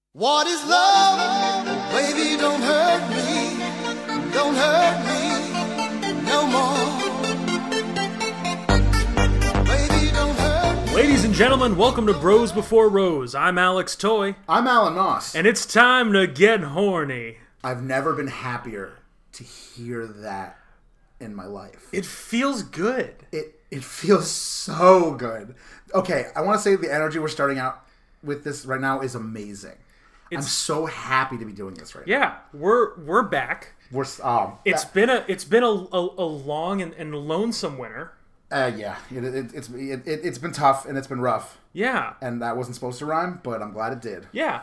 What is love? Baby, don't hurt me. Don't hurt me no more. Baby, don't hurt me. Ladies and gentlemen, welcome to Bros Before Rose. I'm Alex Toy, I'm Alan Moss. and it's time to get horny. I've never been happier to hear that in my life. It feels good. It feels so good. Okay, I want to say the energy we're starting out with this right now is amazing. I'm so happy to be doing this right now. Yeah, we're back. It's been a long and long winter. It's been tough and it's been rough. Yeah, And that wasn't supposed to rhyme, but I'm glad it did. yeah.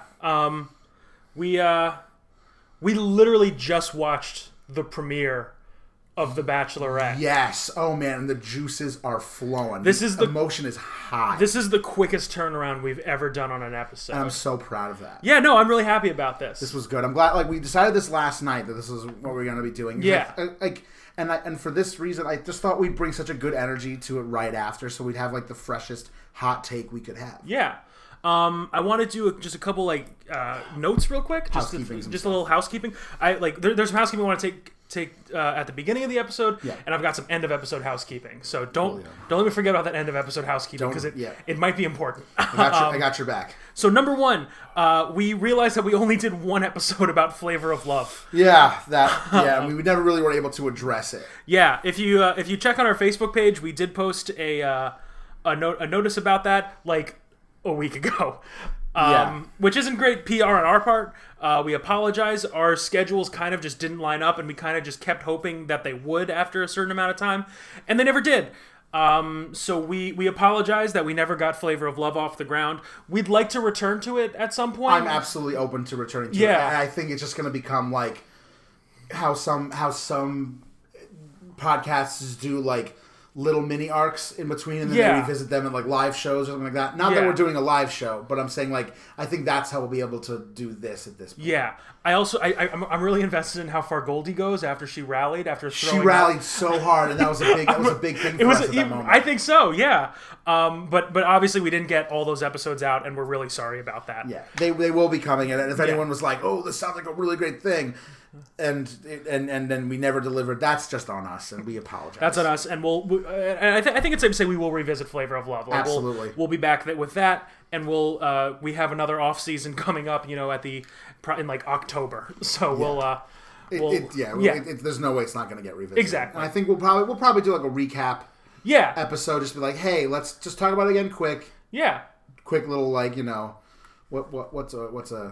We literally just watched the premiere of The Bachelorette. Yes. Oh man, and the juices are flowing. Emotion is high. This is the quickest turnaround we've ever done on an episode. And I'm so proud of that. Yeah, no, I'm really happy about this. This was good. I'm glad. Like we decided this last night that this is what we're going to be doing. Yeah. And for this reason, I just thought we'd bring such a good energy to it right after, so we'd have like the freshest hot take we could have. Yeah. I want to do just a couple notes real quick. Just a little housekeeping. There's some housekeeping I want to take at the beginning of the episode, and I've got some end of episode housekeeping. So don't let me forget about that end of episode housekeeping because it might be important. I got your back. So number one, we realized that we only did one episode about Flavor of Love. We never really were able to address it. Yeah, if you check on our Facebook page, we did post a notice about that like a week ago. Which isn't great PR on our part. We apologize. Our schedules kind of just didn't line up, and we kind of just kept hoping that they would after a certain amount of time, and they never did. So we apologize that we never got Flavor of Love off the ground. We'd like to return to it at some point. I'm absolutely open to returning to it. And I think it's just going to become like how some podcasts do, like little mini arcs in between, and then they revisit them in like live shows or something like that. Not that we're doing a live show, but I'm saying like I think that's how we'll be able to do this at this point. Yeah, I'm really invested in how far Goldie goes after she rallied She rallied so hard, and that was a big thing for us at that moment. I think so, yeah. But obviously we didn't get all those episodes out, and we're really sorry about that. Yeah, they will be coming, and if anyone was like, "Oh, this sounds like a really great thing," and then we never delivered, that's just on us, and we apologize. That's on us, and I think it's safe to say we will revisit Flavor of Love. Absolutely, we'll be back with that, and we have another off season coming up, in like October. So there's no way it's not going to get revisited. Exactly, and I think we'll probably do like a recap. Yeah, episode, just be like, hey, let's just talk about it again, quick. Yeah, quick little what's a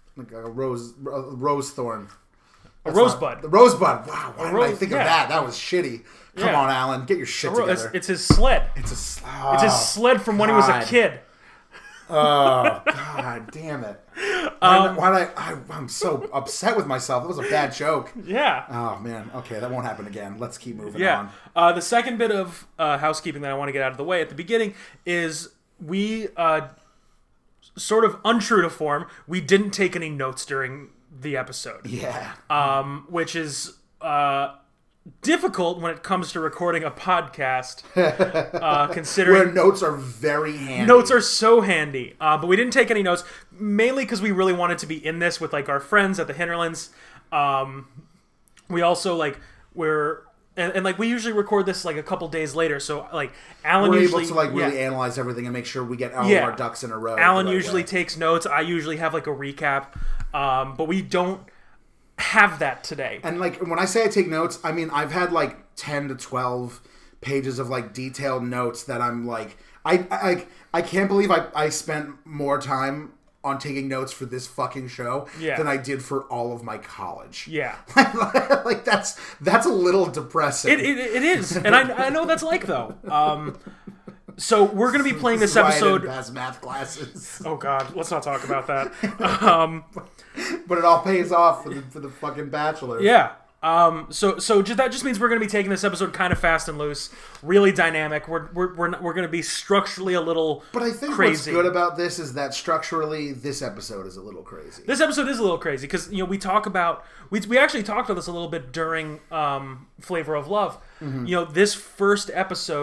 rose thorn. A rosebud. The rosebud. Wow, why did I think of that? That was shitty. Come on, Alan. Get your shit together. It's his sled. It's his sled from when he was a kid. Oh, God damn it. I'm so upset with myself. That was a bad joke. Yeah. Oh, man. Okay, that won't happen again. Let's keep moving on. The second bit of housekeeping that I want to get out of the way at the beginning is we, sort of untrue to form, we didn't take any notes during the episode. Yeah. Which is difficult when it comes to recording a podcast, considering where notes are very handy. Notes are so handy, but we didn't take any notes, mainly because we really wanted to be in this with like our friends at the Hinterlands. We also we usually record this like a couple days later, so like Alan we're usually able to like really analyze everything and make sure we get all of our ducks in a row. Alan usually takes notes. I usually have like a recap, but we don't have that today. And like when I say I take notes, I mean I've had like 10 to 12 pages of like detailed notes that I'm like I can't believe I spent more time on taking notes for this fucking show than I did for all of my college. Yeah. Like that's a little depressing. It is. And I know what that's like though. So we're going to be playing this episode. Why I didn't pass math classes. Oh God, let's not talk about that. But it all pays off for the fucking Bachelor. Yeah. So that just means we're going to be taking this episode kind of fast and loose, really dynamic. We're going to be structurally a little crazy. But I think what's good about this is that structurally this episode is a little crazy. This episode is a little crazy because we talk about we actually talked about this a little bit during Flavor of Love. Mm-hmm. This first episode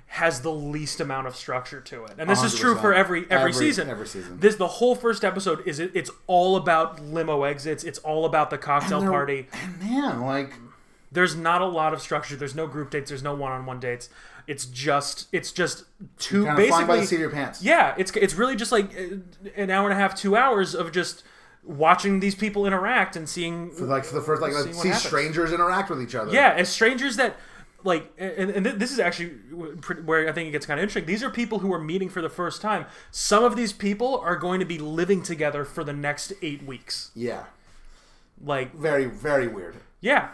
has the least amount of structure to it. And this is true 100%. for every season. Every season. The whole first episode it's all about limo exits. It's all about the cocktail party. And man, like, There's not a lot of structure. There's no group dates. There's no one-on-one dates. It's just two kind of basically flying by the seat of your pants. Yeah, it's really just like an hour and a half, 2 hours of just watching these people interact and seeing For the first, like, seeing let's what see happens. strangers interact with each other. Yeah, as strangers that, like, and this is actually where I think it gets kind of interesting. These are people who are meeting for the first time. Some of these people are going to be living together for the next 8 weeks. Yeah. Like, Very, very weird. yeah.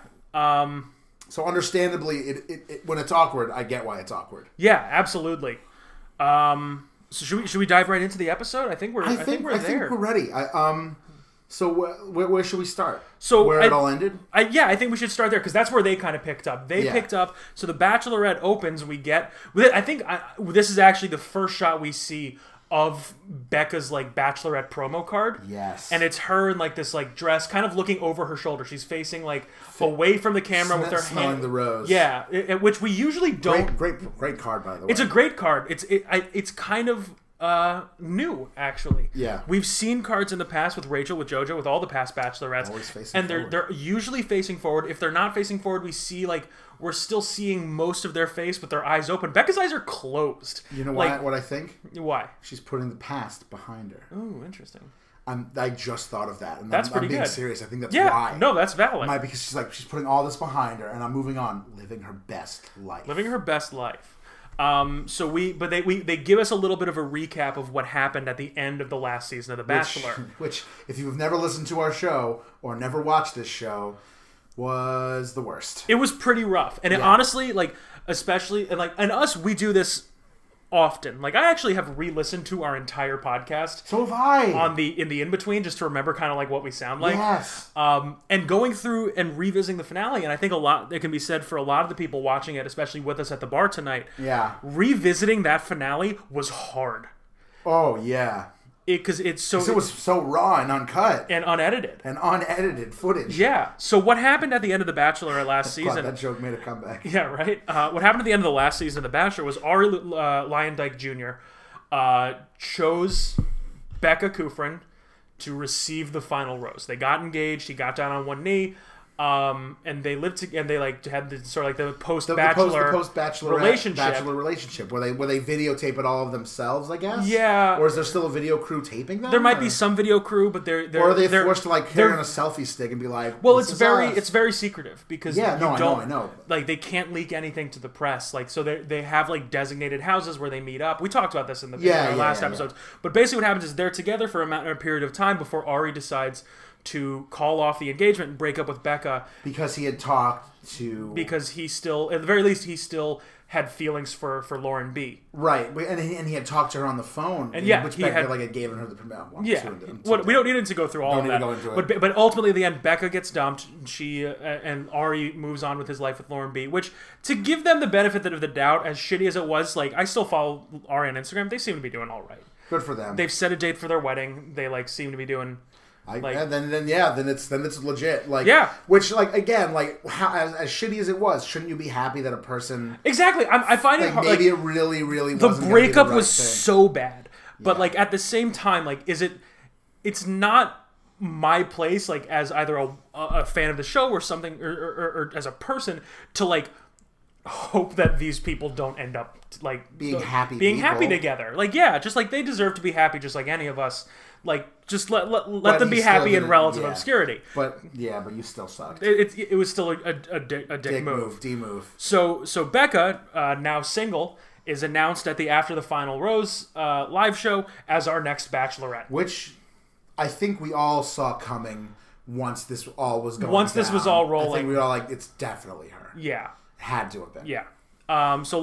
So understandably, it when it's awkward, I get why it's awkward. Yeah, absolutely. So should we dive right into the episode? I think we're I there. think we're ready. So where should we start? So where it all ended? I think we should start there because that's where they kind of picked up. They Yeah. picked up. So the Bachelorette opens. We get. This is actually the first shot we see of Becca's like Bachelorette promo card. Yes. And it's her in like this like dress, kind of looking over her shoulder. She's facing like away from the camera with her smelling hand. the rose. Yeah, which we usually don't. Great card, by the way. It's a great card. It's kind of new, actually. Yeah. We've seen cards in the past with Rachel, with JoJo, with all the past Bachelorettes, Always facing and forward. they're usually facing forward. If they're not facing forward, we see like we're still seeing most of their face with their eyes open. Becca's eyes are closed. You know like, what I think? why? She's putting the past behind her. Ooh, interesting. I just thought of that, and That's I'm pretty being good. serious. I think that's Yeah, why. no, that's valid. Because she's putting all this behind her, and I'm moving on, living her best life. Living her best life. They give us a little bit of a recap of what happened at the end of the last season of The Bachelor. Which, if you've never listened to our show or never watched this show, was the worst. It was pretty rough, and it honestly, like, especially and us, we do this often. Like, I actually have re-listened to our entire podcast So have I. in the in between just to remember kind of like what we sound like. Yes. And going through and revisiting the finale, and I think a lot that can be said for a lot of the people watching it, especially with us at the bar tonight. Yeah. Revisiting that finale was hard Oh yeah. because it's so It was so raw and uncut and unedited. and unedited footage. Yeah. So what happened at the end of The Bachelor last God, season? that joke made a comeback. Yeah, right. What happened at the end of the last season of The Bachelor was Ari Lyondike Jr. Chose Becca Kufrin to receive the final rose. They got engaged. He got down on one knee, and they lived together. And they like had the sort of like the post-bachelor post-bachelor relationship where they videotape it all of themselves, I guess. Yeah. Or is there still a video crew taping them? There might or? be some video crew, but they're Or are they they're- forced to like carry on a selfie stick and be like, Well, "This it's is very us." it's very secretive because Yeah, you no, I don't, know. Like they can't leak anything to the press. Like so they have like designated houses where they meet up. We talked about this in our last episodes. But basically, what happens is they're together for a period of time before Ari decides to call off the engagement and break up with Becca because he had talked to because he still, at the very least, he still had feelings for Lauren B. right, and he had talked to her on the phone, And yeah, which he Becca had- like had given her the permission. Well, Yeah, we don't need to go through all of need that. to go into it. But ultimately, at the end, Becca gets dumped. She and Ari moves on with his life with Lauren B. Which, to give them the benefit of the doubt, as shitty as it was, like I still follow Ari on Instagram. They seem to be doing all right. Good for them. They've set a date for their wedding. They like seem to be doing. Then it's legit. Like Yeah. which like again like how as shitty as it was, shouldn't you be happy that a person Exactly. I find it like hard. maybe Like, it really the wasn't gonna be breakup the right was thing. so bad, but Yeah. like at the same time, like it's not my place, like as either a fan of the show or something, or as a person to like hope that these people don't end up like Being happy happy people. together. Like yeah, just like they deserve to be happy, just like any of us. Like just let But them he be still happy in didn't- relative yeah. obscurity. But you still sucked. It was still a dick Dick move. D move. So Becca, now single, is announced at the After the Final Rose live show as our next Bachelorette. Which I think we all saw coming once this all was going Once this down. was all I rolling. think we were all like, it's definitely her. Yeah, Had to have been. yeah. So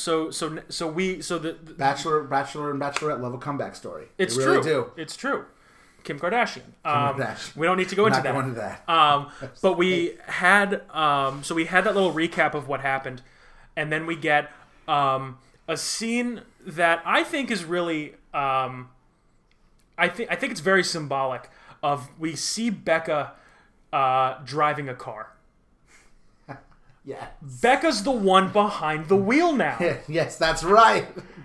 the Bachelor and Bachelorette love a comeback story. it's they really true. do. It's true. Kim Kardashian. Kardashian. We don't need to go into Not that. going to that. But we had that little recap of what happened, and then we get a scene that I think is really I think it's very symbolic of we see Becca driving a car. Yes. Becca's the one behind the wheel now. Yes, that's right.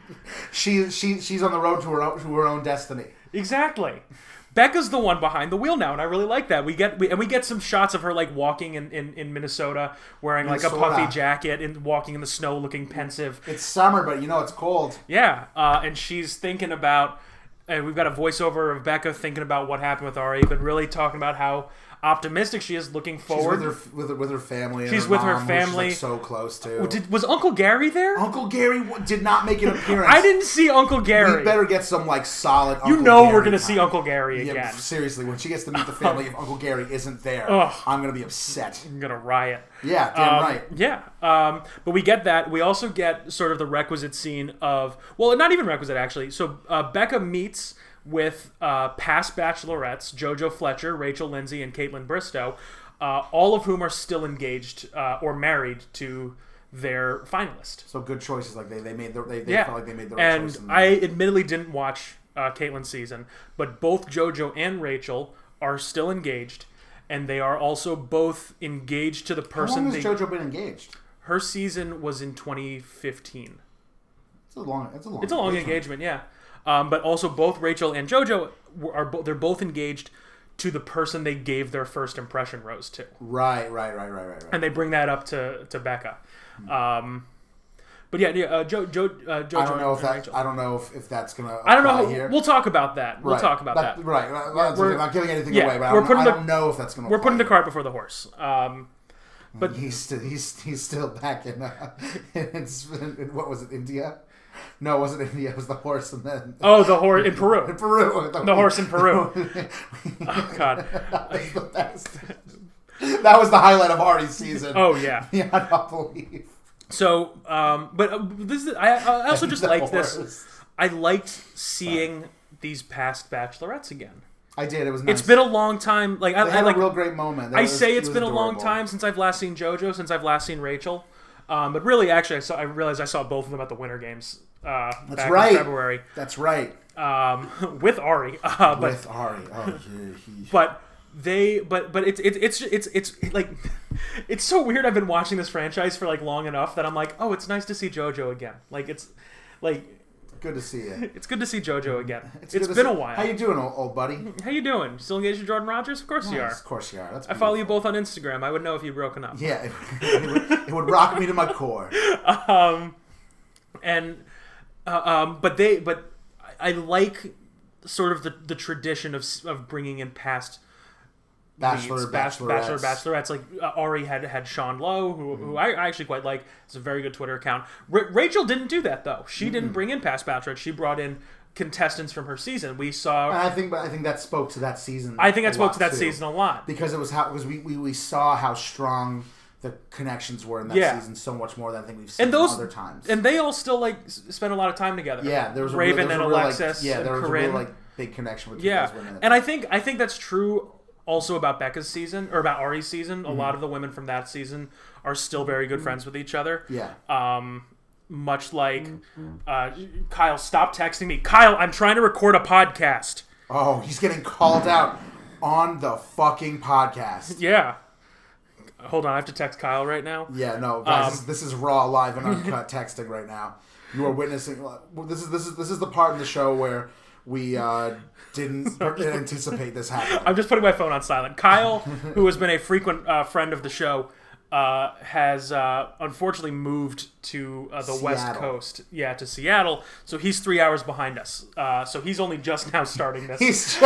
She's on the road to her own destiny. Exactly. Becca's the one behind the wheel now, and I really like that. We get some shots of her like walking in Minnesota, wearing like a puffy jacket and walking in the snow, looking pensive. It's summer, but it's cold. Yeah, and she's thinking about. And we've got a voiceover of Becca thinking about what happened with Ari, but really talking about how optimistic she is, looking forward. She's with her family. And she's her with mom, her family. She's so close to. Was Uncle Gary there? Uncle Gary did not make an appearance. I didn't see Uncle Gary. We better get some solid. Uncle Gary we're gonna see Uncle Gary again. Yeah, seriously, when she gets to meet the family, if Uncle Gary isn't there, I'm gonna be upset. I'm gonna riot. Yeah, damn right. Yeah, but we get that. We also get sort of the requisite scene of not even requisite actually. So Becca meets with past bachelorettes, JoJo Fletcher, Rachel Lindsay, and Caitlin Bristow, all of whom are still engaged or married to their finalist. So good choices. Like they felt like they made the right and choice. And I admittedly didn't watch Caitlin's season, but both JoJo and Rachel are still engaged, and they are also both engaged to the person. How long has JoJo been engaged? Her season was in 2015. It's a long engagement, yeah. But also both Rachel and JoJo they're both engaged to the person they gave their first impression rose to. Right. And they bring that up to Becca. But yeah, JoJo. I don't know if that's gonna. I don't know. Here. We'll talk about that. We'll talk about that. Right. I'm not giving anything away, but I don't know if that's gonna. We're putting the cart before the horse. But he's still back in what was it, India? No, it wasn't India. It was the horse, and then the horse in Peru. In Peru, the horse in Peru. Oh God, that's the best. That was the highlight of Ari's season. Oh yeah, beyond belief. So, but this is, I also just liked this. I liked seeing these past bachelorettes again. I did. It was nice. It's been a long time. Like I had a real great moment. It's been a long time since I've last seen JoJo, since I've last seen Rachel. But really, actually, I realized I saw both of them at the Winter Games. Back in February. That's right. With Ari. With Ari. Oh, but it's like it's so weird. I've been watching this franchise for like long enough that I'm like, oh, it's nice to see JoJo again. Like it's like good to see you. It's good to see JoJo again. It's been a while. How you doing, old buddy? How you doing? Still engaged to Jordan Rogers? Of course you are. Of course you are. That's I follow you both on Instagram. I would know if you'd broken up. Yeah, it would rock me to my core. But I like sort of the tradition of bringing in past bachelorettes. Like Ari had Sean Lowe, who I actually quite like. It's a very good Twitter account. Rachel didn't do that though. She didn't bring in past bachelorettes. She brought in contestants from her season. We saw. And I think that spoke to that season. I think that spoke to that season a lot because it was we saw how strong the connections were in that season, so much more than I think we've seen other times. And they all still like spend a lot of time together. Yeah, there was Raven and Alexis. There was Corinne. a real big connection with those women. And I think that's true also about Becca's season or about Ari's season. Mm-hmm. A lot of the women from that season are still very good friends with each other. Yeah. Much like Kyle, stop texting me. Kyle, I'm trying to record a podcast. Oh, he's getting called out on the fucking podcast. Yeah. Hold on, I have to text Kyle right now. Yeah, no, guys, this is raw, live, and uncut texting right now. You are witnessing. This is the part in the show where we didn't anticipate this happening. I'm just putting my phone on silent. Kyle, who has been a frequent friend of the show, has unfortunately moved to the West Coast. Yeah, to Seattle. So he's 3 hours behind us. So he's only just now starting this. He's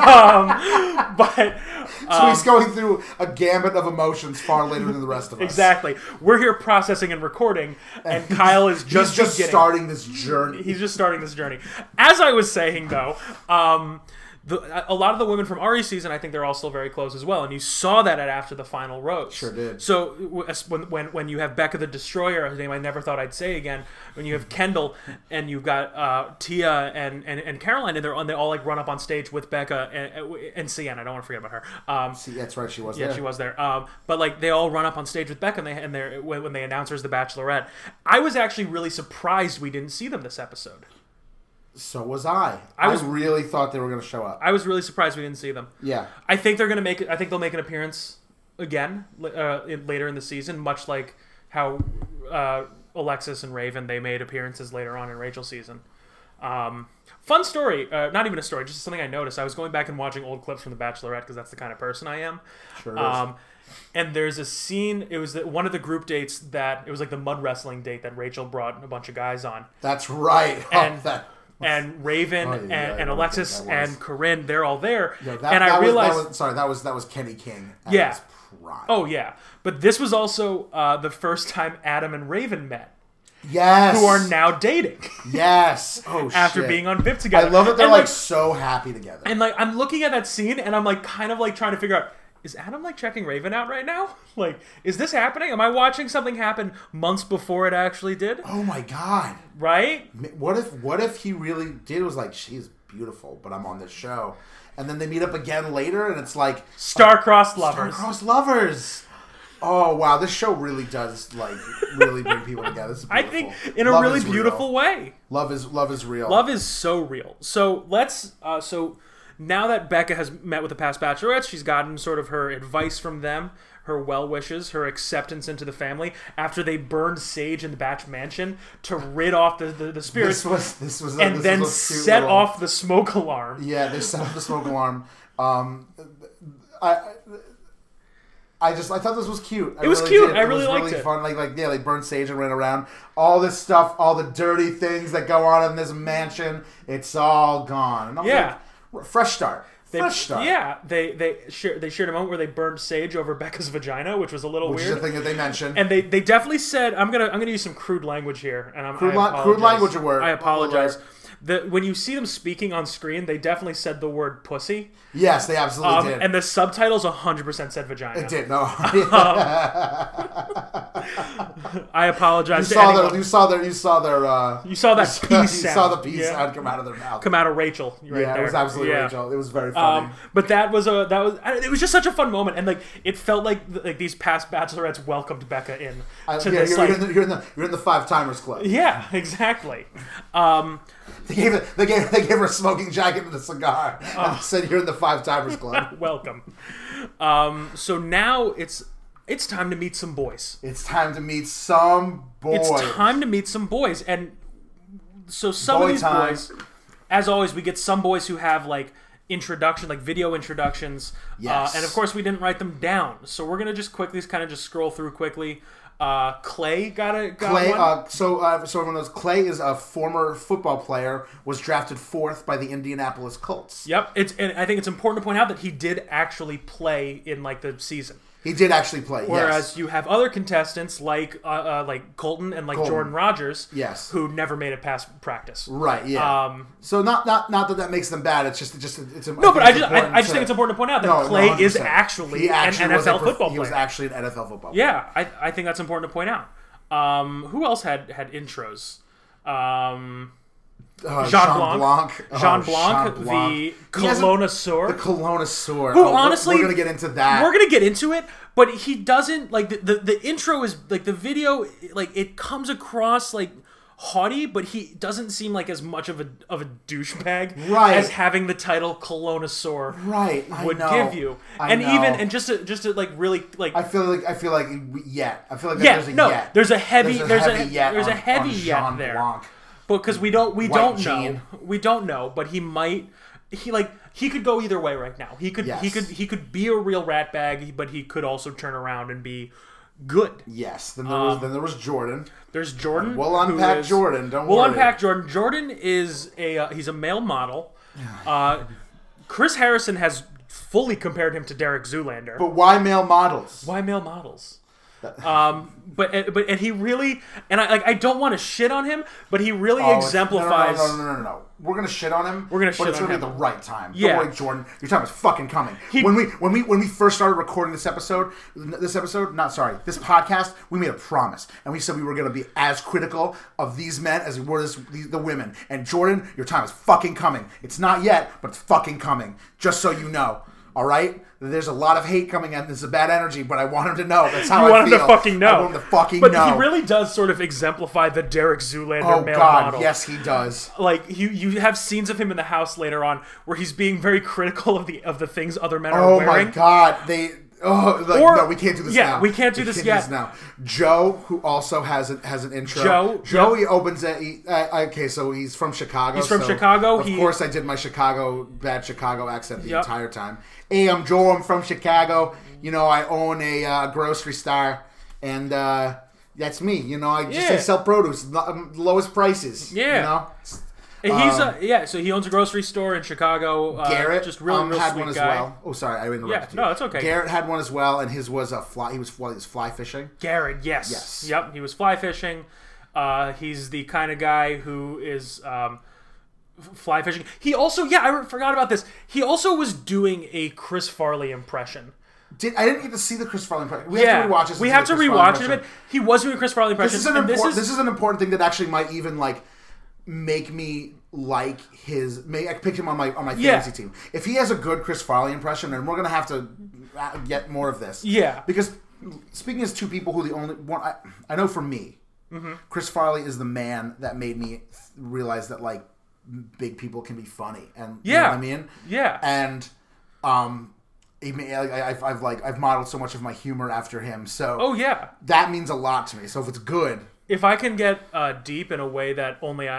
going through a gambit of emotions far later than the rest of us. Exactly. We're here processing and recording, and Kyle is just starting this journey. He's just starting this journey. As I was saying, though, a lot of the women from Ari's season, I think they're all still very close as well, and you saw that after the final rose. Sure did. So when you have Becca the Destroyer, whose name I never thought I'd say again, when you have Kendall and you've got Tia and Caroline, and they all like run up on stage with Becca and Sienna. I don't want to forget about her. That's right, she was there. Yeah, she was there. But like they all run up on stage with Becca, and when they announce her as the Bachelorette, I was actually really surprised we didn't see them this episode. So was I. I really thought they were going to show up. I was really surprised we didn't see them. Yeah. I think they're going to make it. I think they'll make an appearance again later in the season, much like how Alexis and Raven, they made appearances later on in Rachel's season. Fun story, not even a story, just something I noticed. I was going back and watching old clips from The Bachelorette because that's the kind of person I am. Sure is. And there's a scene, it was one of the group dates that, it was like the mud wrestling date that Rachel brought a bunch of guys on. That's right. And Raven and Alexis and Corinne, they're all there. Yeah, and I realized... that was Kenny King. Yeah. Prime. Oh, yeah. But this was also the first time Adam and Raven met. Yes. Who are now dating. Yes. Oh, After shit. being on VIP together. I love that they're and, so happy together. And I'm looking at that scene and I'm kind of trying to figure out, is Adam checking Raven out right now? Is this happening? Am I watching something happen months before it actually did? Oh my god. Right? What if he really did was she's beautiful, but I'm on this show. And then they meet up again later and it's like star-crossed lovers. Star-crossed lovers. Oh wow, this show really does really bring people together. I think in a really beautiful way. Love is real. Love is so real. So let's now that Becca has met with the past bachelorettes, she's gotten sort of her advice from them, her well wishes, her acceptance into the family after they burned Sage in the Batch mansion to rid off the spirits. This was and then set off the smoke alarm. Yeah, they set off the smoke alarm. I thought this was cute. It was cute. I really liked it. Fun. They burned Sage and ran around. All this stuff, all the dirty things that go on in this mansion, it's all gone. And I was like, fresh start. Fresh start. Yeah, they shared a moment where they burned Sage over Becca's vagina, which was a little weird. Which is the thing that they mentioned. And they definitely said, I'm gonna use some crude language here, and crude language at work. I apologize. When you see them speaking on screen, they definitely said the word pussy. Yes, they absolutely did. And the subtitles 100% said vagina. It did, no. I apologize. You saw that peace sound. Sound come out of their mouth. Come out of Rachel. Right there. It was absolutely Rachel. It was very funny. But it was just such a fun moment, and it felt like these past bachelorettes welcomed Becca in to this. You're in the 5-timers club. Yeah, exactly. They gave her a smoking jacket and a cigar and said, "You're in the 5-timers club." Welcome. So now it's time to meet some boys. It's time to meet some boys. And so some of these boys, as always, we get some boys who have video introductions. Yes. And of course we didn't write them down. So we're gonna just scroll through quickly. Clay got one. So everyone knows Clay is a former football player, was drafted 4th by the Indianapolis Colts. Yep. And I think it's important to point out that he did actually play in the season. He did actually play. Whereas you have other contestants like Colton and Jordan Rogers, yes, who never made it past practice. Right. Yeah. So not that makes them bad. It's no, but I just think it's important to point out that Clay is actually an NFL football player. He was actually an NFL football player. Yeah, I think that's important to point out. Who else had intros? Jean Blanc, the Colonosaur. The Colonosaur. Who honestly, we're gonna get into that. We're gonna get into it, but he doesn't the intro is the video it comes across haughty, but he doesn't seem like as much of a douchebag as having the title Colonosaur would give you. And just to really I feel like yet. There's a heavy yet there. Blanc. Because we don't know, but he could go either way right now. He could be a real ratbag, but he could also turn around and be good. Yes. Then there was Jordan. There's Jordan. We'll unpack Jordan. We'll unpack Jordan. Jordan is he's a male model. Chris Harrison has fully compared him to Derek Zoolander. But why male models? But he really, and I don't want to shit on him, but he really exemplifies. No. We're gonna shit on him. We're gonna shit on him. But it's gonna be at the right time. Yeah. Don't worry, Jordan. Your time is fucking coming. When we first started recording this podcast, we made a promise, and we said we were gonna be as critical of these men as we were the women. And Jordan, your time is fucking coming. It's not yet, but it's fucking coming. Just so you know. All right? There's a lot of hate coming in. This is a bad energy, but I want him to know. That's how I feel. You want him to fucking know. I want him to fucking know. But he really does sort of exemplify the Derek Zoolander male model. Yes, he does. You have scenes of him in the house later on where he's being very critical of the things other men are wearing. Oh my God. Oh, like, Or- no, we can't do this yeah, now. we can't do this yet. now. Joe, who also has an intro. Joe, he opens it. Okay, so he's from Chicago. He's from so Chicago. Of course, I did my bad Chicago accent the Yep. entire time. Hey, I'm Joe. I'm from Chicago. You know, I own a grocery store, and that's me. You know, I sell produce, lowest prices. Yeah. You know? So he owns a grocery store in Chicago. Garrett just really real had sweet one as guy. well. Oh, sorry, I interrupted you. No, it's okay. Garrett had one as well, and his was a fly. He was fly fishing. Garrett, yes. Yes. Yep, he was fly fishing. He's the kind of guy who is fly fishing. He also, I forgot about this. He also was doing a Chris Farley impression. I didn't get to see the Chris Farley impression. We have to rewatch this. We have to rewatch it a bit. He was doing a Chris Farley impression. This is an important thing that actually might even like make me like I pick him on my fantasy team. If he has a good Chris Farley impression, then we're gonna have to get more of this. Yeah. Because speaking as two people who the only one I know for me, Chris Farley is the man that made me realize that like big people can be funny, and you know what I mean? Yeah. And I've modeled so much of my humor after him. So that means a lot to me. So if it's good. If I can get deep in a way that only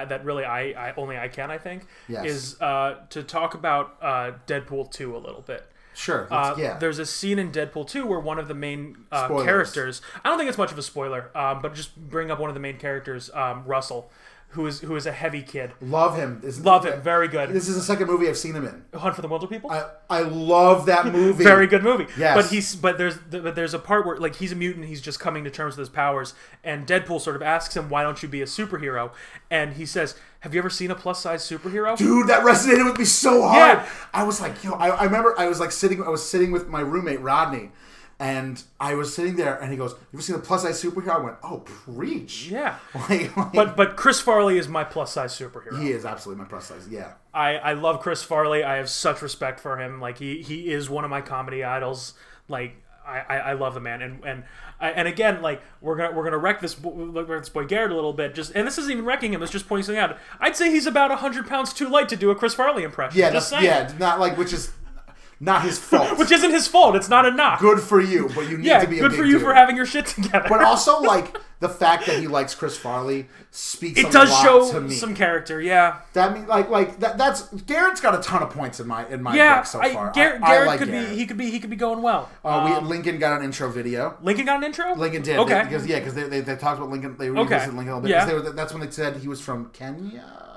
I can, I think, is to talk about Deadpool 2 a little bit. Sure. There's a scene in Deadpool 2 where one of the main characters, I don't think it's much of a spoiler, but just bring up one of the main characters, Russell, who is a heavy kid. Love him. Love him. Very good. This is the second movie I've seen him in. Hunt for the Wilder People? I love that movie. Very good movie. Yes. But there's a part where like he's a mutant, he's just coming to terms with his powers, and Deadpool sort of asks him, "Why don't you be a superhero?" And he says, "Have you ever seen a plus-size superhero?" Dude, that resonated with me so hard. Yeah. I was like, I remember I was sitting with my roommate Rodney, and I was sitting there, and he goes, "You ever seen a plus-size superhero?" I went, "Oh, preach!" Yeah. Like, but Chris Farley is my plus-size superhero. He is absolutely my plus-size. Yeah. I love Chris Farley. I have such respect for him. Like he is one of my comedy idols. Like I love the man. And again, like we're gonna wreck this boy Garrett a little bit. And this isn't even wrecking him. It's just pointing something out. I'd say he's about 100 pounds too light to do a Chris Farley impression. Yeah. Just saying. Yeah. Not like which is. Not his fault. Which isn't his fault. It's not a knock. Good for you, but you need to be a good big for you dude. for having your shit together. But also, like, the fact that he likes Chris Farley speaks it a does lot show to me. some character, yeah. That mean that's Garrett's got a ton of points in my book so far. Garrett like could Garrett. he could be going well. Lincoln got an intro video. Lincoln got an intro? Lincoln did. Okay. Because they talked about Lincoln. They revisited Lincoln a little bit. Yeah. That's when they said he was from Kenya.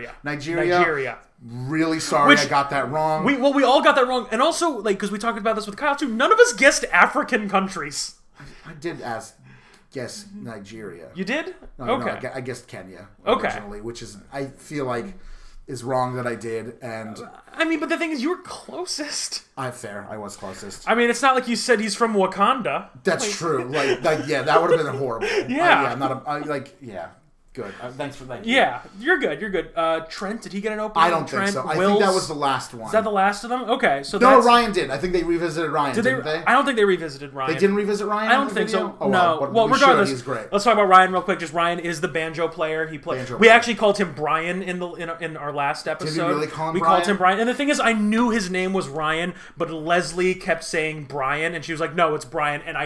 Nigeria. Really sorry I got that wrong. We all got that wrong, and also like because we talked about this with Kyle too. None of us guessed African countries. I did guess Nigeria. You did? No, okay. I guessed Kenya Okay. originally, which is I feel like is wrong that I did, and I mean, but the thing is, you were closest. I was closest. I mean, it's not like you said he's from Wakanda. That's true. Like yeah, that would have been horrible. Yeah. Good. Thanks for that. Yeah, you're good. Trent, did he get an opening? I don't think so. I think that was the last one. Is that the last of them? Okay, so no, Ryan did. I think they revisited Ryan. Didn't they? I don't think they revisited Ryan. They didn't revisit Ryan. I don't think so. Oh, no. Well, regardless, he's great. Let's talk about Ryan real quick. Just Ryan is the banjo player. He played. We actually called him Brian in our last episode. Did we really call him We Brian? called him Brian. And the thing is, I knew his name was Ryan, but Leslie kept saying Brian, and she was like, "No, it's Brian," and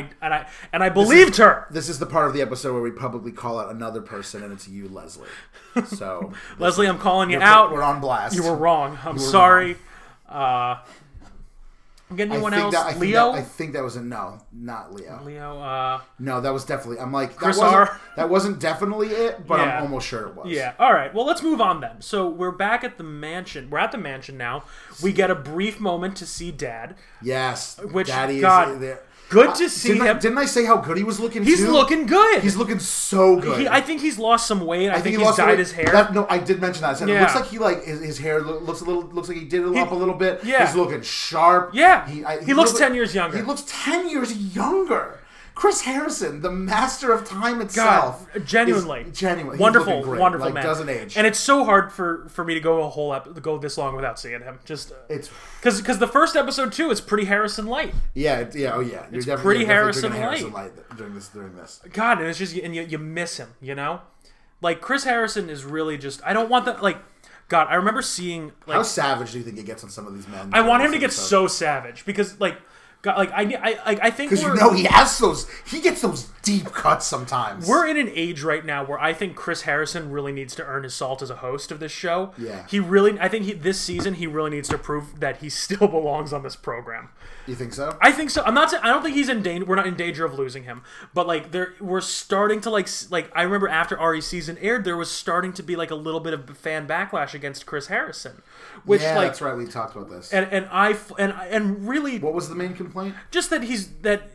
I believed her. This is the part of the episode where we publicly call out another person, and it's you, Leslie. So Leslie, I'm calling you out. We're on blast. You were wrong. I'm sorry. I'm getting anyone else? Leo? I think that was not Leo. Leo. No, that was definitely. I'm like Chris R. That wasn't definitely it, but I'm almost sure it was. Yeah. All right. Well, let's move on then. So we're back at the mansion. We're at the mansion now. We get a brief moment to see Dad. Yes. Which Daddy God. is there. Good to see him. Didn't I say how good he was looking? He's looking good. He's looking so good. I think he's lost some weight. I think he's lost dyed his hair. No, I did mention that. I said it looks like his hair looks like he did it up a little bit. Yeah. He's looking sharp. Yeah. He looks 10 years younger. He looks 10 years younger. Chris Harrison, the master of time itself. God, genuinely. Wonderful man. Doesn't age. And it's so hard for me to go this long without seeing him. It's because the first episode too is pretty Harrison light. Yeah. It's pretty Harrison light during this. God, and it's just you miss him. You know, like Chris Harrison is really just. I don't want that. Like, God, I remember seeing. Like, how savage do you think he gets on some of these men? I want him to get so savage because like. I think Because he gets those deep cuts sometimes. We're in an age right now where I think Chris Harrison really needs to earn his salt as a host of this show. Yeah. I think this season he really needs to prove that he still belongs on this program. You think so? I think so. I'm not saying, I don't think he's in danger. We're not in danger of losing him. But we're starting to I remember after Ari's season aired, there was starting to be like a little bit of fan backlash against Chris Harrison. Which that's right. We talked about this. And really, what was the main complaint? Just that he's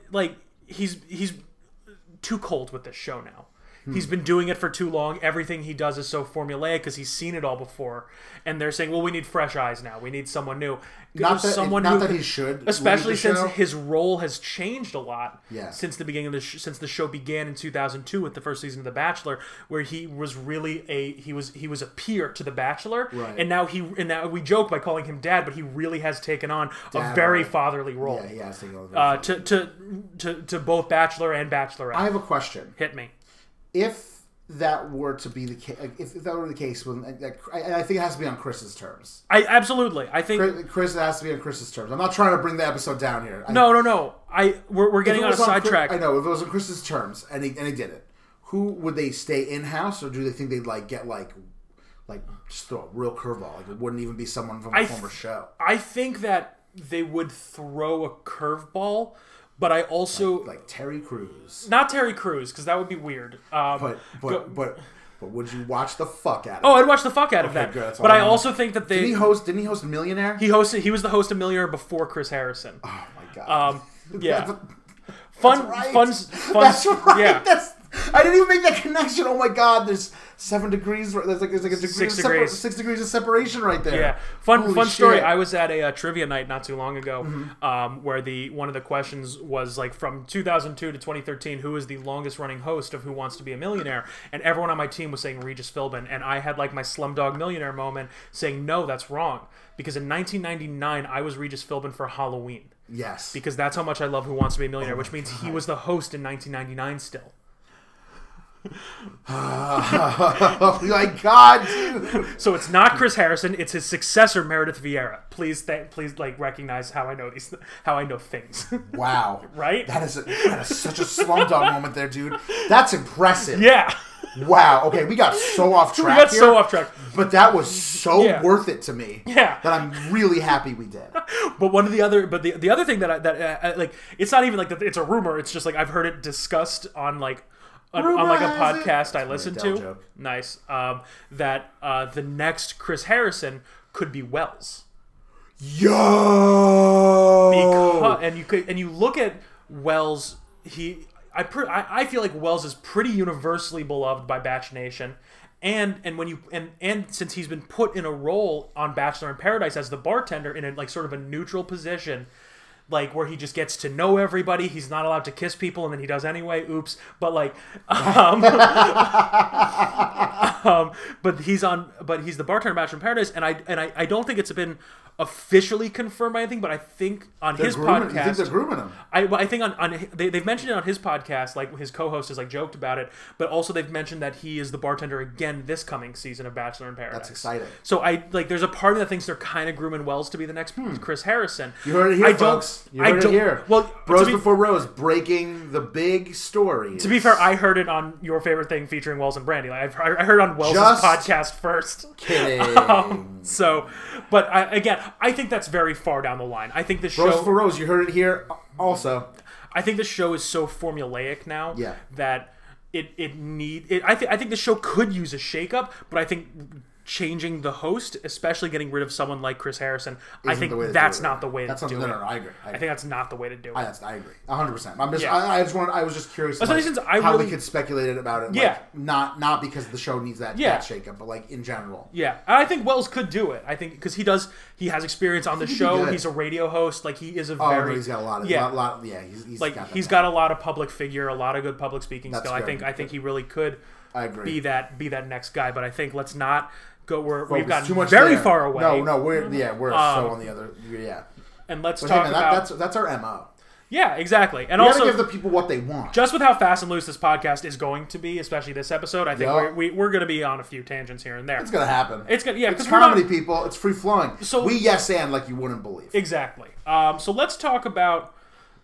too cold with this show now. He's been doing it for too long. Everything he does is so formulaic because he's seen it all before. And they're saying, well, we need fresh eyes now. We need someone new. Not that he should. Especially since show. His role has changed a lot since the beginning of since the show began in 2002 with the first season of The Bachelor, where he was really he was a peer to The Bachelor. Right. And now we joke by calling him dad, but he really has taken on a very fatherly role. Yeah, he has taken on to both Bachelor and Bachelorette. I have a question. Hit me. If that were to be the case, if that were the case, I think it has to be on Chris's terms. I think Chris has to be on Chris's terms. I'm not trying to bring the episode down here. No. We're getting on a sidetrack. I know if it was on Chris's terms and he did it, who would they stay in house, or do they think they'd get just throw a real curveball? Like it wouldn't even be someone from a former show. I think that they would throw a curveball. But I also like Terry Crews, not Terry Crews, because that would be weird. But would you watch the fuck out of it? Oh, I'd watch the fuck out of that. Good, but I also think that they didn't he host Millionaire? He was the host of Millionaire before Chris Harrison. Oh my god. Yeah. Fun. That's right. Yeah. I didn't even make that connection. Oh my god, there's 7 degrees. There's like a degree 6 degrees. 6 degrees of separation right there. Yeah, fun story. Shit. I was at a trivia night not too long ago, where one of the questions was from 2002 to 2013, who is the longest running host of Who Wants to Be a Millionaire? And everyone on my team was saying Regis Philbin, and I had my Slumdog Millionaire moment, saying no, that's wrong, because in 1999 I was Regis Philbin for Halloween. Yes, because that's how much I love Who Wants to Be a Millionaire, which means he was the host in 1999 still. Oh my god, dude. So it's not Chris Harrison, it's his successor Meredith Vieira. Please recognize how I know things. Wow. Right? That is such a Slumdog moment there, dude. That's impressive. Yeah. Wow. Okay, we got so off track. But that was so worth it to me. Yeah. That I'm really happy we did. But the other thing that it's not even that it's a rumor, it's just I've heard it discussed on on a podcast I listen to. Joke. Nice. That the next Chris Harrison could be Wells. Yo. And you look at Wells. I feel like Wells is pretty universally beloved by Batch Nation. And since he's been put in a role on Bachelor in Paradise as the bartender in a sort of a neutral position, where he just gets to know everybody. He's not allowed to kiss people, and then he does anyway. Oops. But but he's the bartender in Bachelor in Paradise, and I don't think it's been officially confirmed by anything, but I think on his podcast, you think they're grooming him? I think they've mentioned it on his podcast. His co-host has joked about it, but also they've mentioned that he is the bartender again this coming season of Bachelor in Paradise. That's exciting. So there's a part of me that thinks they're kind of grooming Wells to be the next Chris Harrison. You heard it here, folks. You heard it here. Well, Bros Before Rose breaking the big story. To be fair, I heard it on Your Favorite Thing featuring Wells and Brandy. I heard on Wells' podcast first. Kidding. But I think that's very far down the line. I think the show... Bros Before Rose, you heard it here also. I think the show is so formulaic now that I think the show could use a shakeup, but I think changing the host, especially getting rid of someone like Chris Harrison, I think that's not the way to do it. No, I agree. I think that's not the way to do it. I agree. 100%. I was just curious how we could speculate about it. Yeah. Not because the show needs that shakeup, but in general. Yeah. And I think Wells could do it. I think because he has experience on the show. He's a radio host. He is a very... he's got a lot of... he's got a lot of public figure, a lot of good public speaking skill. I think he really could be that next guy, but I think let's not go we've gotten very far away. No, we're so on the other And let's talk about that's our MO. Yeah, exactly. And we also gotta give the people what they want. Just with how fast and loose this podcast is going to be, especially this episode, I think we're going to be on a few tangents here and there. It's going to happen. It's comedy, people. It's free flowing. So we yes and like you wouldn't believe. Exactly. So let's talk about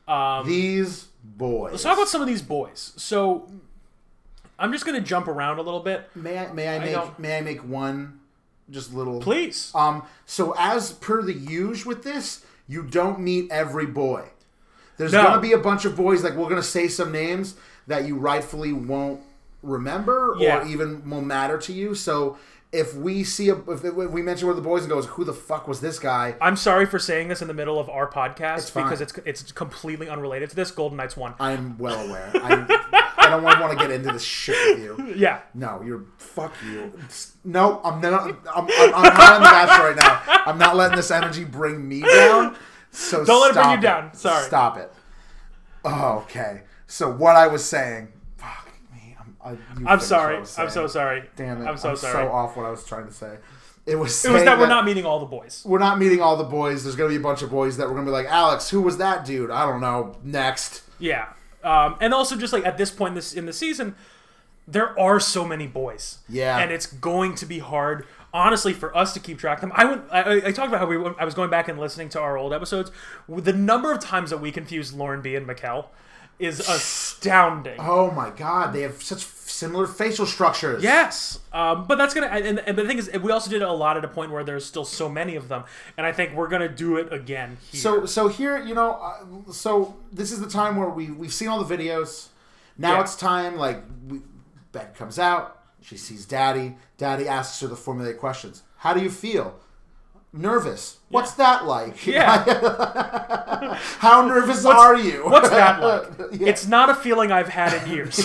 These boys. Let's talk about some of these boys. So, I'm just going to jump around a little bit. May I make one just little... Please. So as per the usual with this, you don't meet every boy. There's going to be a bunch of boys, like we're going to say some names that you rightfully won't remember or even will matter to you. So if we see if we mention one of the boys and goes, who the fuck was this guy? I'm sorry for saying this in the middle of our podcast It's fine. because it's completely unrelated to this. Golden Knights won. I'm well aware. I don't want to get into this shit with you. Yeah. No, fuck you. No, I'm not. I'm high on the gas right now. I'm not letting this energy bring me down. So Don't let it bring you stop down. Sorry. Stop it. Oh, okay. So what I was saying. Fuck me. I'm sorry. I'm so sorry. Damn it. I'm so sorry. So off what I was trying to say. It was that we're not meeting all the boys. We're not meeting all the boys. There's going to be a bunch of boys that we're going to be like, Alex, who was that dude? I don't know. Next. Yeah. And also just like at this point in the season, there are so many boys. Yeah. And it's going to be hard, honestly, for us to keep track of them. I talked about how I was going back and listening to our old episodes. The number of times that we confused Lauren B and Mikkel is astounding. Oh my god, they have such similar facial structures. Yes, but that's gonna. And the thing is, we also did a lot at a point where there's still so many of them, and I think we're gonna do it again here. So here, so this is the time where we've seen all the videos. Now it's time. Beck comes out. She sees Daddy. Daddy asks her the formulaic questions. How do you feel? Nervous. What's that like? Yeah. How nervous are you? What's that like? Yeah. It's not a feeling I've had in years.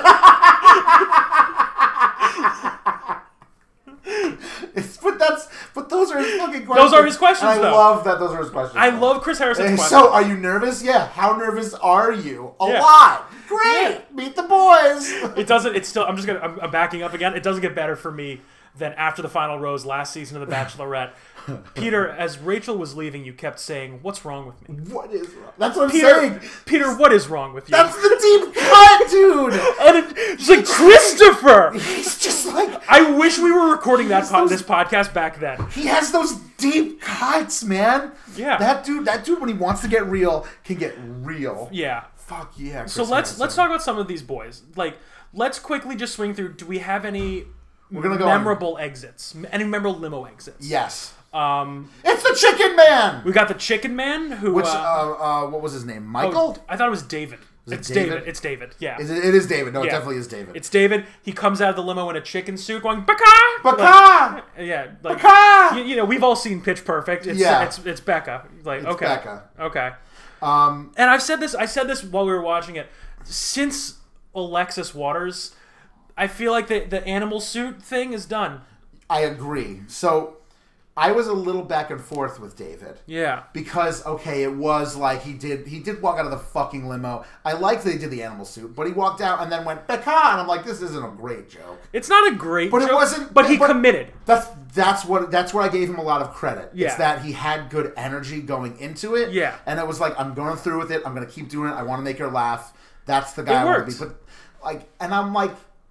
But those are his fucking questions. Those are his questions, and I love that those are his questions. I love Chris Harrison's questions. So, are you nervous? Yeah. How nervous are you? A Yeah. lot. Great. Yeah. Meet the boys. It doesn't. It's still. I'm backing up again. It doesn't get better for me than after the final rose last season of The Bachelorette. Peter, as Rachel was leaving, you kept saying, "What's wrong with me?" What is wrong? That's what I'm Peter, saying. Peter, what is wrong with you? That's the deep cut, dude. And it's like Christopher. He's just like, I wish we were recording this podcast back then. he has those deep cuts, man. Yeah. That dude, when he wants to get real, can get real. Yeah. Fuck yeah. Chris So let's Harrison. talk about some of these boys. Like, let's quickly just swing through. Do we have any We're gonna go memorable exits? Any memorable limo exits? Yes. It's the Chicken Man. We got the Chicken Man, who... Which what was his name? Michael? I thought it was David. It's David? It's David, yeah. It is David. No, it Yeah. definitely is David. It's David. He comes out of the limo in a chicken suit going, Becca! Becca! Yeah. Like, Becca! you know, we've all seen Pitch Perfect. It's, Yeah. it's Becca. Like, It's okay. Becca. Okay. And I said this while we were watching it. Since Alexis Waters, I feel like the animal suit thing is done. I agree. So I was a little back and forth with David. Yeah. Because, okay, it was like he did walk out of the fucking limo. I liked that he did the animal suit, but he walked out and then went, Becca! And I'm like, this isn't a great joke. It's not a great But joke, it wasn't... but he committed. That's where I gave him a lot of credit. Yeah. It's that he had good energy going into it. Yeah. And it was like, I'm going through with it. I'm going to keep doing it. I want to make her laugh. That's the guy I want to be. But, and I'm like...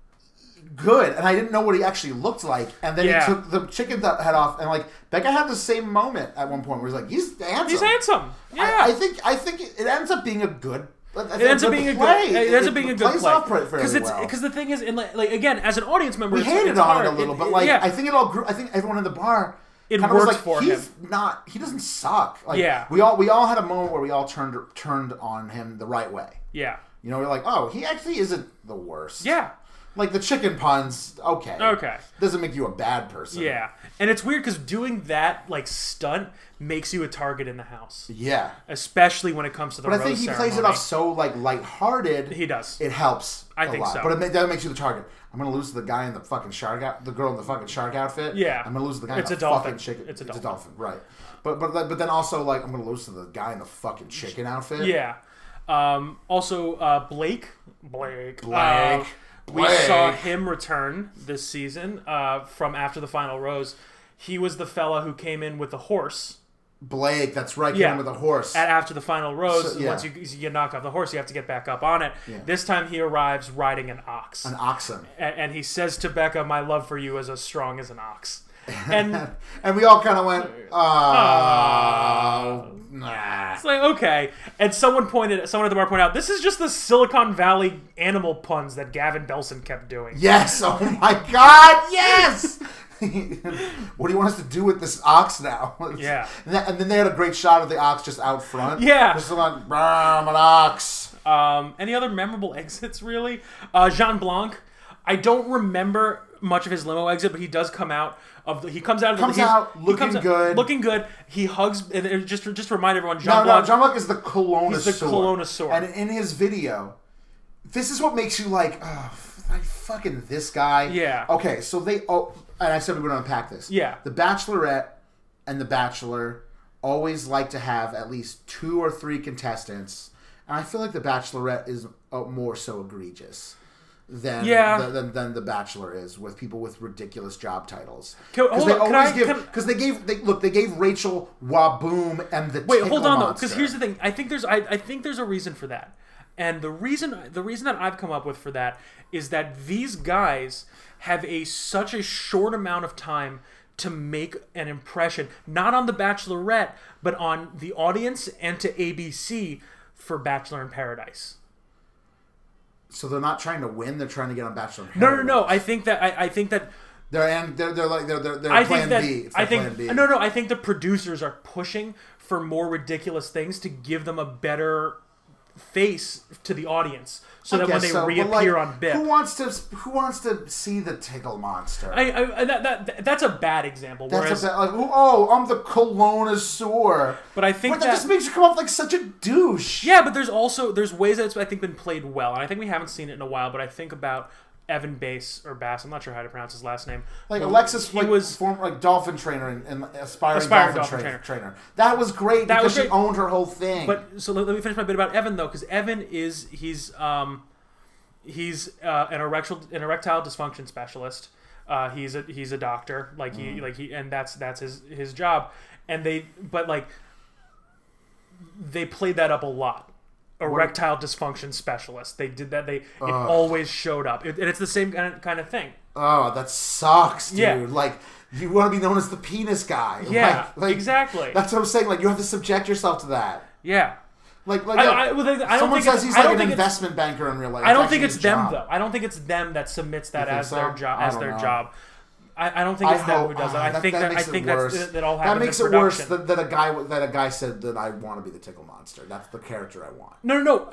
good, and I didn't know what he actually looked like, and then he took the chicken head off, and like Becca had the same moment at one point where he's like, he's handsome. He's handsome. Yeah, I think it ends up being a good. It ends up being a good play. Plays off fairly well. Because the thing is, in like again, as an audience member, we hated it's on hard. it a little, but like I think it all grew. I think everyone in the bar. It kind worked of was like, for him. He doesn't suck. Like, yeah. We all had a moment where we all turned on him the right way. Yeah. You know, we're like, oh, he actually isn't the worst. Yeah. Like the chicken puns, okay. Okay. Doesn't make you a bad person. Yeah. And it's weird because doing that, like, stunt makes you a target in the house. Yeah. Especially when it comes to the rose ceremony. But I think he plays it off so, like, lighthearted. He does. It helps I think lot. so. But that makes you the target. I'm going to lose to the guy in the fucking the girl in the fucking shark outfit. Yeah. I'm going to lose to the guy in the fucking chicken. It's a dolphin, right. But then also, like, I'm going to lose to the guy in the fucking chicken outfit. Yeah. Also, Blake. We saw him return this season from after the final rose. He was the fella who came in with the horse. Blake, that's right, came in with a horse. After the final rose, So, yeah. once you knock off the horse, you have to get back up on it. Yeah. This time he arrives riding an ox. An oxen. And he says to Becca, my love for you is as strong as an ox. And and we all kind of went, oh, nah. it's like, okay. And someone at the bar pointed out, this is just the Silicon Valley animal puns that Gavin Belson kept doing. Yes, oh my God, yes! What do you want us to do with this ox now? Yeah. And then they had a great shot of the ox just out front. Yeah. Just like, an ox. Any other memorable exits, really? Jean Blanc. I don't remember much of his limo exit, but he does come out looking good. Looking good. He hugs. And just to remind everyone, Jean Blanc is the Colonosaur. He's the Colonosaur. And in his video, this is what makes you like, oh, fucking this guy. Yeah. Okay, so and I said we were going to unpack this. Yeah. The Bachelorette and The Bachelor always like to have at least 2 or 3 contestants, and I feel like The Bachelorette is more so egregious than The Bachelor is, with people with ridiculous job titles. Because they gave Rachel Waboom and the Wait, hold on Monster. though, because here's the thing. I think there's a reason for that, and the reason that I've come up with for that is that these guys have such a short amount of time to make an impression, not on The Bachelorette, but on the audience and to ABC for Bachelor in Paradise. So they're not trying to win; they're trying to get on Bachelor in Paradise. No. I think that they're plan B. I think the producers are pushing for more ridiculous things to give them a better face to the audience, so that when they reappear on BIP. Who wants to see the Tickle Monster? That's a bad example. I'm the Colonosaur. But I think that just makes you come off like such a douche. Yeah, but there's ways that it's, I think, been played well, and I think we haven't seen it in a while. But I think about Evan Bass, I'm not sure how to pronounce his last name. Like Alexis, was former dolphin trainer and aspiring dolphin trainer. That was great because she owned her whole thing. But so let me finish my bit about Evan though, because Evan he's an erectile dysfunction specialist. He's a doctor, and that's his job. And they played that up a lot. Erectile dysfunction specialist. They did that. It always showed up, and it's the same kind of thing. Oh, that sucks, dude. Yeah. Like, you want to be known as the penis guy. Yeah, exactly. That's what I'm saying. Like, you have to subject yourself to that. Yeah. Someone says he's like an investment banker in real life. I don't think it's them though. I don't think it's them that submits that as their job. I don't think it's them who does that. I think that all happens. That makes it worse that a guy said that I want to be the Tickle Monster. That's the character I want. No.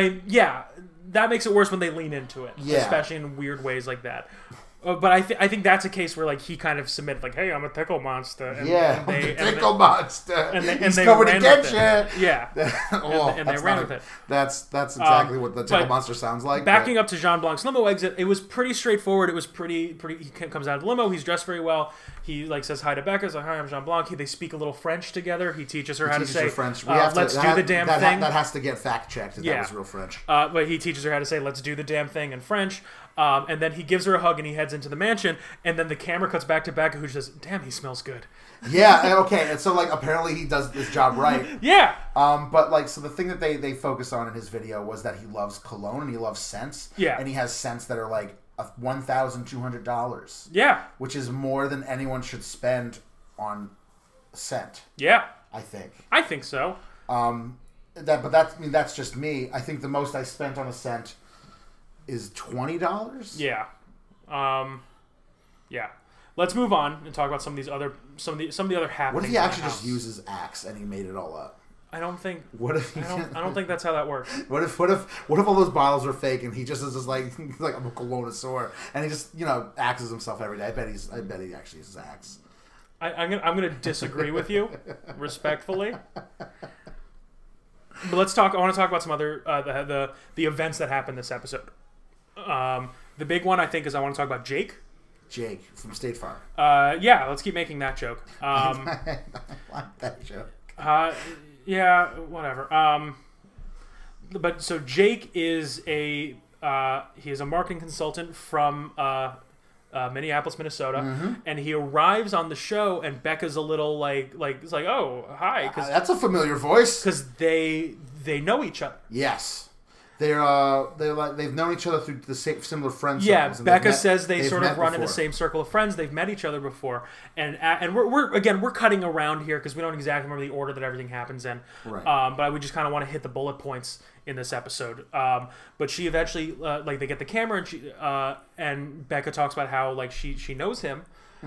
That makes it worse when they lean into it, especially in weird ways like that. But I think that's a case where like he kind of submitted like, "Hey, I'm a Tickle Monster." And Tickle Monster. And he's coming to get you. Yeah. and they ran with it. That's exactly what the Tickle Monster sounds like. Backing up to Jean Blanc's limo exit, it was pretty straightforward. It was pretty. He comes out of the limo. He's dressed very well. He says hi to Becca. He's like, "Hi, I'm Jean Blanc." They speak a little French together. He teaches her how to say French. Let's do the damn thing. That has to get fact checked. That was real French. But he teaches her how to say "Let's do the damn thing" in French. And then he gives her a hug and he heads into the mansion. And then the camera cuts back to Becca, who says, "Damn, he smells good." Yeah. Okay. And so like apparently he does this job right. Yeah. But like so the thing that they focus on in his video was that he loves cologne and he loves scents. Yeah. And he has scents that are like $1,200. Yeah. Which is more than anyone should spend on scent. Yeah. I think. I think so. That's just me. I think the most I spent on a scent is $20. Yeah. Yeah. Let's move on and talk about some of the other happenings. What if he actually just uses Axe and he made it all up? I don't think. What if I don't think that's how that works. What if all those bottles are fake and he just is just like I'm a Colonosaur and he just axes himself every day? I bet he actually uses Axe. I'm gonna disagree with you respectfully. But let's talk. I want to talk about some other the events that happened this episode. The big one I think is I want to talk about Jake. Jake from State Farm. Yeah, let's keep making that joke. I like that joke. Yeah, whatever. But so Jake is he is a marketing consultant from Minneapolis, Minnesota, and he arrives on the show, and Becca's a little it's like, oh, hi, that's a familiar voice because they know each other. Yes, they've known each other through the same similar friend circles. Yeah, and Becca says they sort of run in before. the same circle of friends. They've met each other before, and we're cutting around here because we don't exactly remember the order that everything happens in. Right. But we just kind of want to hit the bullet points in this episode. But she eventually they get the camera and Becca talks about how like she knows him,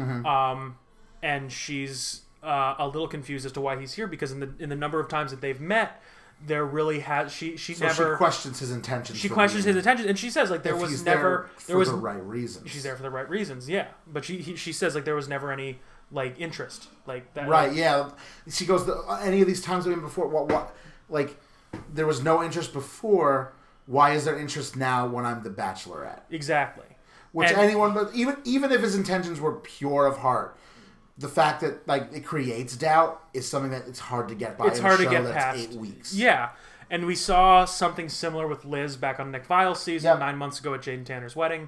and she's a little confused as to why he's here because in the number of times that they've met. There really has she questions his intentions. She questions his intentions, and she says like there was the right reasons. She's there for the right reasons, yeah. But she says like there was never any like interest like that. Right, yeah. She goes any of these times we've been before. What like there was no interest before. Why is there interest now when I'm the Bachelorette? Exactly. But even if his intentions were pure of heart. The fact that like it creates doubt is something that it's hard to get by. It's hard to get past. 8 weeks. Yeah, and we saw something similar with Liz back on Nick Vile's season 9 months ago at Jaden Tanner's wedding.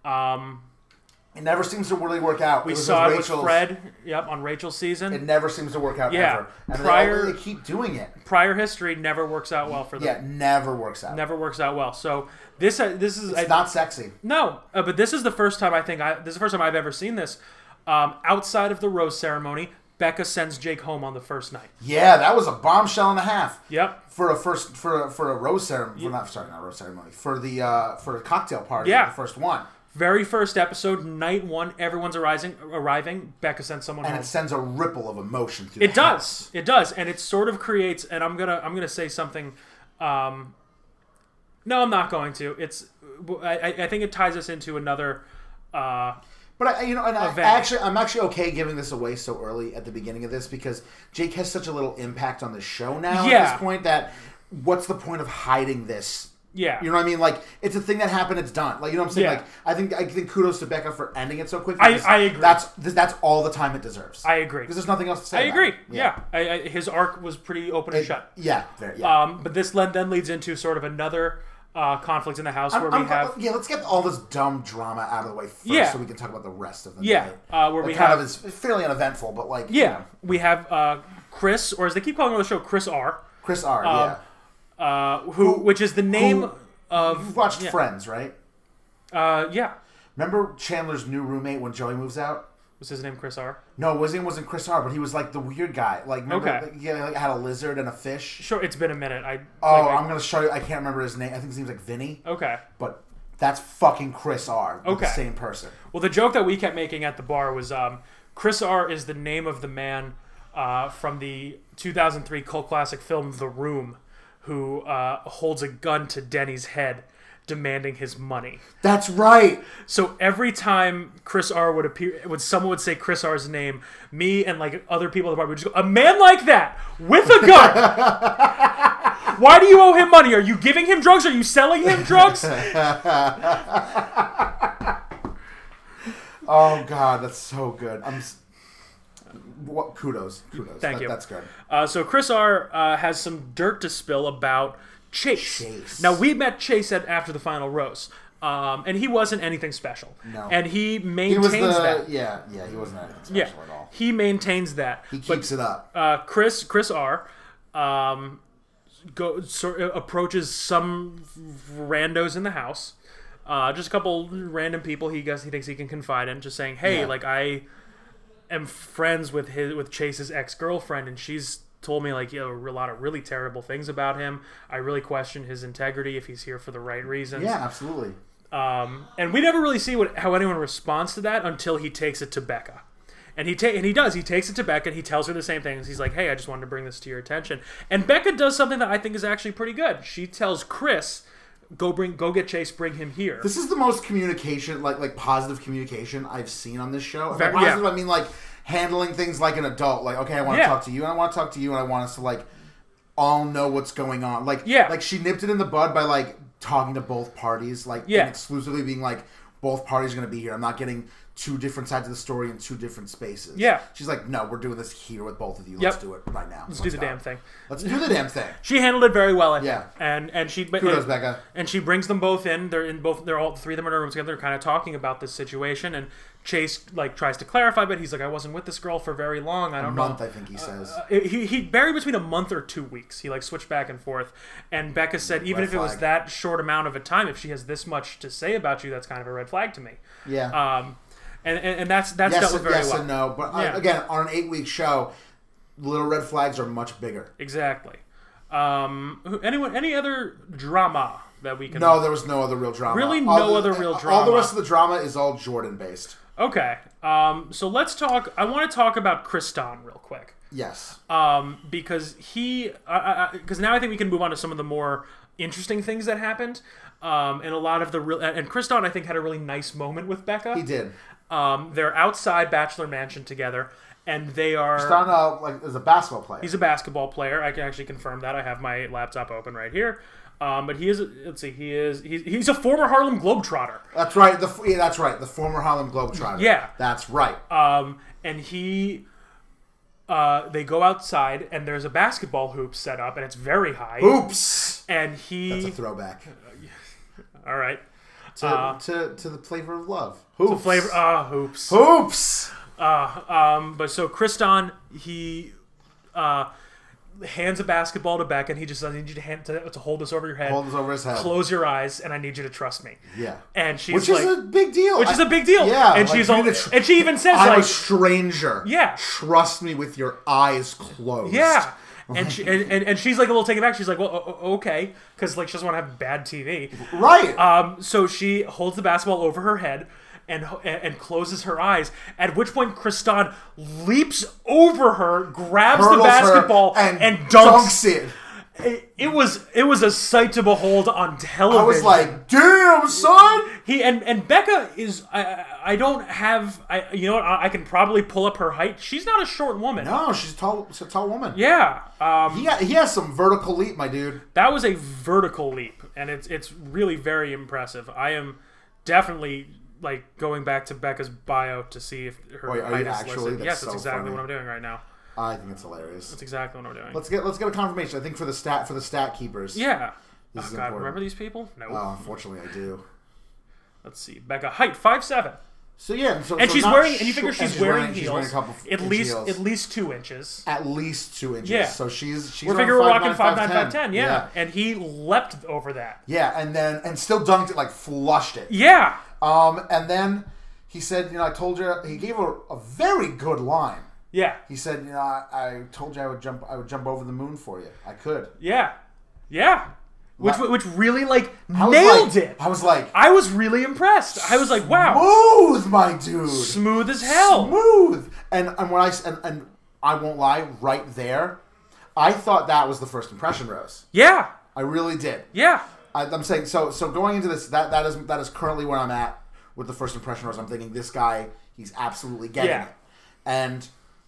It never seems to really work out. We saw it with Fred. Yep, on Rachel's season. It never seems to work out ever. And they keep doing it. Prior history never works out well for them. Yeah, never works out. Never works out well. So this is it's not sexy. No, but this is the first time this is the first time I've ever seen this. Outside of the rose ceremony, Becca sends Jake home on the first night. Yeah, that was a bombshell and a half. Yep. For a rose ceremony. Yep. Not rose ceremony. For a cocktail party. Yeah. The first one. Very first episode, night one. Everyone's arriving. Becca sends someone home. And it sends a ripple of emotion through. It does. It does, and it sort of creates. And I'm gonna say something. No, I'm not going to. I think it ties us into another. But I'm actually okay giving this away so early at the beginning of this because Jake has such a little impact on the show now at this point that what's the point of hiding this? Yeah, you know what I mean. Like it's a thing that happened. It's done. Like you know what I'm saying. Yeah. Like I think kudos to Becca for ending it so quickly. I agree. That's all the time it deserves. I agree because there's nothing else to say. I agree. Yeah, his arc was pretty open and shut. Yeah, but this then leads into sort of another. Conflict in the house where we have... Yeah, let's get all this dumb drama out of the way first so we can talk about the rest of the night. Where we have... It's fairly uneventful, but like... Yeah, you know. We have Chris, or as they keep calling on the show, Chris R. Chris R, which is the name of... You've watched Friends, right? Yeah. Remember Chandler's new roommate when Joey moves out? Was his name Chris R? No, his name wasn't Chris R, but he was like the weird guy. Like, remember, he had a lizard and a fish. Sure, it's been a minute. I'm going to show you. I can't remember his name. I think his name's like Vinny. Okay. But that's fucking Chris R. Okay. The same person. Well, the joke that we kept making at the bar was Chris R is the name of the man from the 2003 cult classic film The Room who holds a gun to Denny's head demanding his money. That's right. So every time Chris R would appear, someone would say Chris R's name, me and like other people at the bar would just go, a man like that with a gun. Why do you owe him money? Are you giving him drugs? Are you selling him drugs? Oh God, that's so good. Kudos. Thank you. That's good. So Chris R has some dirt to spill about Chase. Now, we met Chase after the final rose, and he wasn't anything special. No. And he maintains that. Yeah, he wasn't anything special at all. He maintains that. He keeps it up. Chris R. Approaches some randos in the house, just a couple random people he thinks he can confide in, just saying, hey, like I am friends with Chase's ex-girlfriend, and she's told me like a lot of really terrible things about him. I really question his integrity if he's here for the right reasons. Yeah, absolutely. And we never really see how anyone responds to that until he takes it to Becca. And he does. He takes it to Becca and he tells her the same thing. He's like, hey, I just wanted to bring this to your attention. And Becca does something that I think is actually pretty good. She tells Chris, go get Chase, bring him here. This is the most communication, like positive communication I've seen on this show. By positive, I mean like handling things like an adult. Like, okay, I want to talk to you, and I want to talk to you, and I want us to like all know what's going on. Like, like she nipped it in the bud by like talking to both parties, like and exclusively being like, both parties are going to be here. I'm not getting two different sides of the story in two different spaces. Yeah. She's like, no, we're doing this here with both of you. Let's do it right now. Let's do the damn thing. Let's do the damn thing. She handled it very well. Yeah. And she... Kudos, Becca. And she brings them both in. They're all three of them in a room together, kind of talking about this situation. And Chase like tries to clarify, but he's like, I wasn't with this girl for very long. I don't know. A month, I think he says. He varied between a month or 2 weeks. He like switched back and forth. And Becca said, even Red if it was flag. that short amount of a time, if she has this much to say about you, that's kind of a red flag to me. Yeah. And that's dealt yes, with very yes well. and no. But Yeah. again, on an 8-week show, little red flags are much bigger. Exactly. Any other drama that we can? No, there was no other real drama. Really no other real All drama. the rest of the drama is all Jordan based. Okay. So let's talk. I want to talk about Kristan real quick. Yes. Because because now I think we can move on to some of the more interesting things that happened. And a lot of the real and Kristan I think had a really nice moment with Becca. He did. They're outside Bachelor Mansion together, and they are. Kristan is a basketball player. He's a basketball player. I can actually confirm that. I have my laptop open right here. But he is. Let's see. He's a former Harlem Globetrotter. That's right. That's right. The former Harlem Globetrotter. Yeah. That's right. And he. They go outside, and there's a basketball hoop set up, and it's very high. Oops. And he. That's a throwback. All right. To the flavor of love. Hoops. Hoops. Hoops. But so Kristan, he hands a basketball to Becca, and he just says, I need you to hold this over your head. Hold this over his head. Close your eyes, and I need you to trust me. Yeah. And she's Which like, is a big deal. Which is a big deal. Yeah. And she's all, and she even says, I'm like, a stranger. Yeah. Trust me with your eyes closed. Yeah. And she's like a little taken back. She's like, well, okay, because like she doesn't want to have bad TV. Right. So she holds the basketball over her head and closes her eyes. At which point, Kristan leaps over her, grabs the Hurdles basketball, her and dunks it. It was a sight to behold on television. I was like, damn, son. And Becca is I don't have you know what, I can probably pull up her height. She's not a short woman. No, she's tall. She's a tall woman. Yeah. He has some vertical leap, my dude. That was a vertical leap, and it's really very impressive. I am definitely like going back to Becca's bio to see if her height is listed. Yes, that's exactly what I'm doing right now. I think it's hilarious. That's exactly what I'm doing. Let's get a confirmation. I think for the stat keepers. Yeah. This is God, important. remember these people? No. Oh, unfortunately, I do. Let's see. Becca, height 5'7". So yeah, and she's wearing, and you figure she's wearing heels. She's wearing a couple at least 2 inches. At least 2 inches. Yeah. So she's. We figure we're rocking 5'9", 5'10". Yeah. And he leapt over that. Yeah, and still dunked it, like flushed it. Yeah. And then he said, I told you. He gave her a very good line. Yeah. He said, I told you I would jump over the moon for you. I could. Yeah. Yeah. Which really nailed it. I was like, I was really impressed. I was like, wow. Smooth, my dude. Smooth as hell. Smooth. And when I won't lie, right there, I thought that was the first impression rose. Yeah. I really did. Yeah. I'm saying so going into this, that is currently where I'm at with the first impression rose. I'm thinking this guy, he's absolutely getting it. And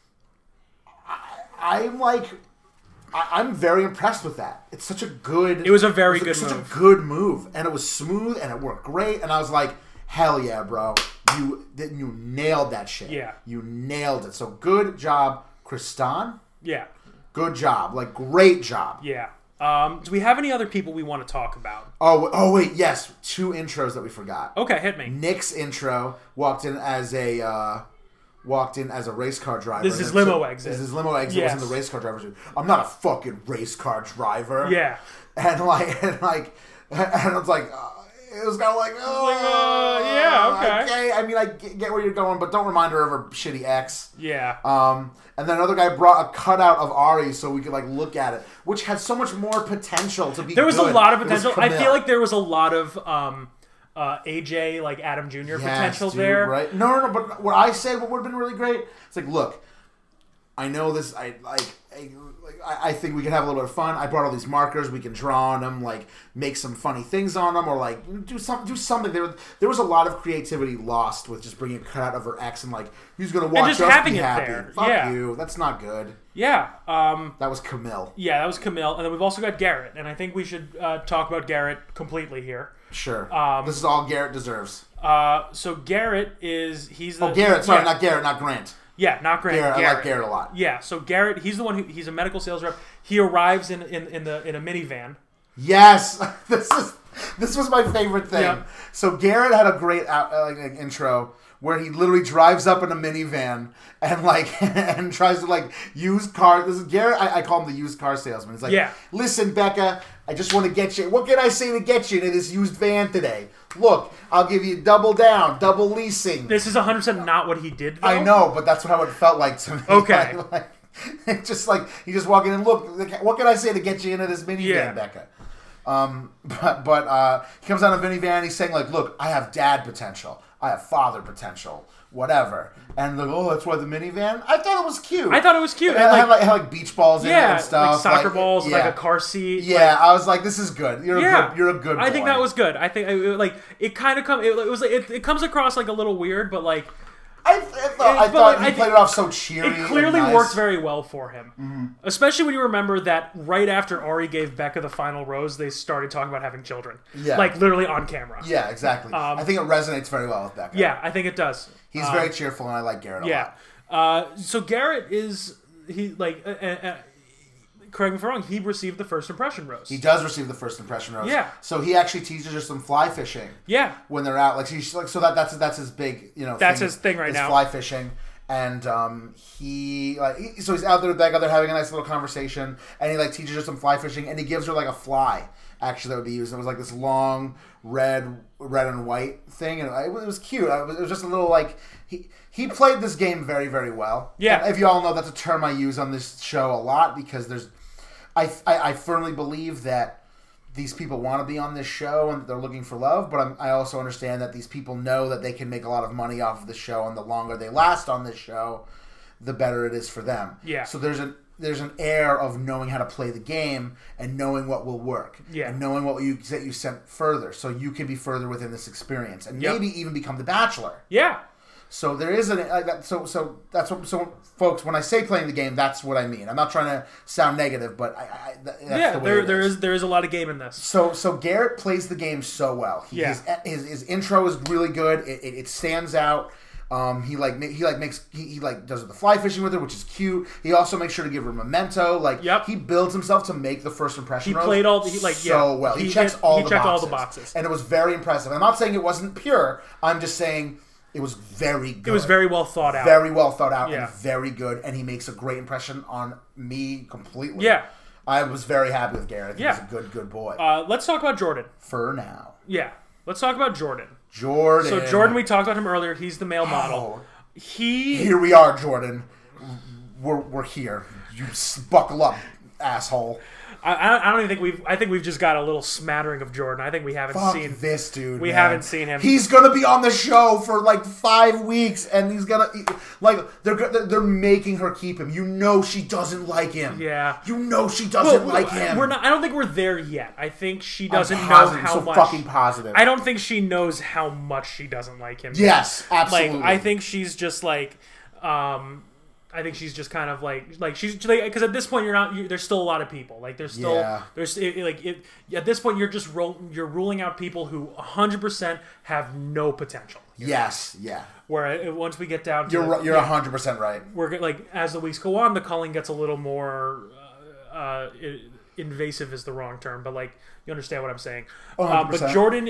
I'm very impressed with that. It's such a good. It was a very good move. Such a good move, and it was smooth, and it worked great. And I was like, "Hell yeah, bro! You nailed that shit. Yeah, you nailed it. So good job, Kristan. Yeah, good job. Like great job. Yeah. Do we have any other people we want to talk about? Oh wait, yes, 2 intros that we forgot. Okay, hit me. Nick's intro walked in as a race car driver. This is limo exit. This is limo exit. Yes. Wasn't the race car driver. I'm not a fucking race car driver. Yeah. And it was like, it was kind of like, yeah, okay. I mean, I get where you're going, but don't remind her of her shitty ex. Yeah. And then another guy brought a cutout of Ari so we could look at it, which had so much more potential to be. There was good. a lot of potential. I feel like there was a lot of AJ, like Adam Jr. potential there. Right? No. But what I said, what would have been really great, it's like, look, I know this. I think we can have a little bit of fun. I brought all these markers. We can draw on them, make some funny things on them, or do something. There was a lot of creativity lost with just bringing a cutout of her ex and he's gonna watch just us having be it happy. there. Fuck you. That's not good. Yeah. That was Camille. Yeah, that was Camille, and then we've also got Garrett, and I think we should talk about Garrett completely here. Sure. This is all Garrett deserves. So Garrett he's the Garrett. Sorry, not Garrett, not Grant. Yeah, not Grant. Garrett. Garrett. I like Garrett a lot. Yeah, so Garrett, he's the one he's a medical sales rep. He arrives in a minivan. Yes, this was my favorite thing. Yeah. So Garrett had a great intro where he literally drives up in a minivan and like and tries to like use car. This is Garrett. I call him the used car salesman. He's like, Yeah. Listen, Becca, I just want to get you. What can I say to get you into this used van today? Look, I'll give you double down, double leasing. This is 100% not what he did, though. I know, but that's how it felt like to me. Okay. Like, just like you just walk in and look. What can I say to get you into this minivan, Yeah. Becca? But he comes out of a minivan. He's saying like, "Look, I have dad potential. I have father potential. Whatever." And like, oh, that's why the minivan. I thought it was cute. I thought it was cute. It had like beach balls in it and stuff, like soccer balls, like a car seat. Yeah, like, I was like, "This is good. You're a good boy." I think that was good. I think like it kind of it comes across like a little weird, but like I thought he played it off so cheery. It clearly and nice. worked very well for him, especially when you remember that right after Ari gave Becca the final rose, they started talking about having children. Yeah. Like literally on camera. Yeah, exactly. I think it resonates very well with Becca. Yeah, I think it does. He's very cheerful, and I like Garrett a lot. So Garrett correct me if I'm wrong, he received the first impression rose. He does receive the first impression rose. Yeah. So he actually teaches her some fly fishing. Yeah. When they're out, like she's like, so that's his big, That's his thing right now. Fly fishing, and he's out there with Becca. They're having a nice little conversation, and he like teaches her some fly fishing, and he gives her like a fly. Actually, that would be used. It was like this long red and white thing, and it was cute. It was just a little like he played this game very, very well. Yeah. And if you all know, that's a term I use on this show a lot because I firmly believe that these people want to be on this show and they're looking for love, but I also understand that these people know that they can make a lot of money off of the show, and the longer they last on this show, the better it is for them. Yeah. So there's an air of knowing how to play the game and knowing what will work. Yeah. And knowing what you sent further, so you can be further within this experience and Yep. maybe even become the Bachelor. Yeah. So there is so that's what, so folks, when I say playing the game, that's what I mean. I'm not trying to sound negative, but that's the way there is a lot of game in this. So Garrett plays the game so well. His intro is really good. It stands out. He does the fly fishing with her, which is cute. He also makes sure to give her a memento. He builds himself to make the first impression. He played all so well. He checked all the boxes, and it was very impressive. I'm not saying it wasn't pure. I'm just saying it was very good. It was very well thought out. Very well thought out Yeah. and very good. And he makes a great impression on me completely. Yeah. I was very happy with Garrett. Yeah. He's a good boy. Let's talk about Jordan. For now. Yeah. Let's talk about Jordan. Jordan. So Jordan, we talked about him earlier. He's the male model. Here we are, Jordan. We're here. You buckle up, asshole. I don't even think I think we've just got a little smattering of Jordan. I think we haven't Fuck seen this dude. We man. haven't seen him. He's gonna be on the show for like 5 weeks, and he's gonna they're making her keep him. You know she doesn't like him. Yeah. You know she doesn't like him. We're not. I don't think we're there yet. I think she doesn't know how much. Fucking positive. I don't think she knows how much she doesn't like him. Yes, absolutely. Like I think she's just like. I think she's just kind of like she's like, because at this point there's still a lot of people, like there's still at this point you're ruling out people who 100% have no potential. Yes, yeah. Where once we get down to you're 100% right. We're like, as the weeks go on, the culling gets a little more invasive is the wrong term, but like you understand what I'm saying. But Jordan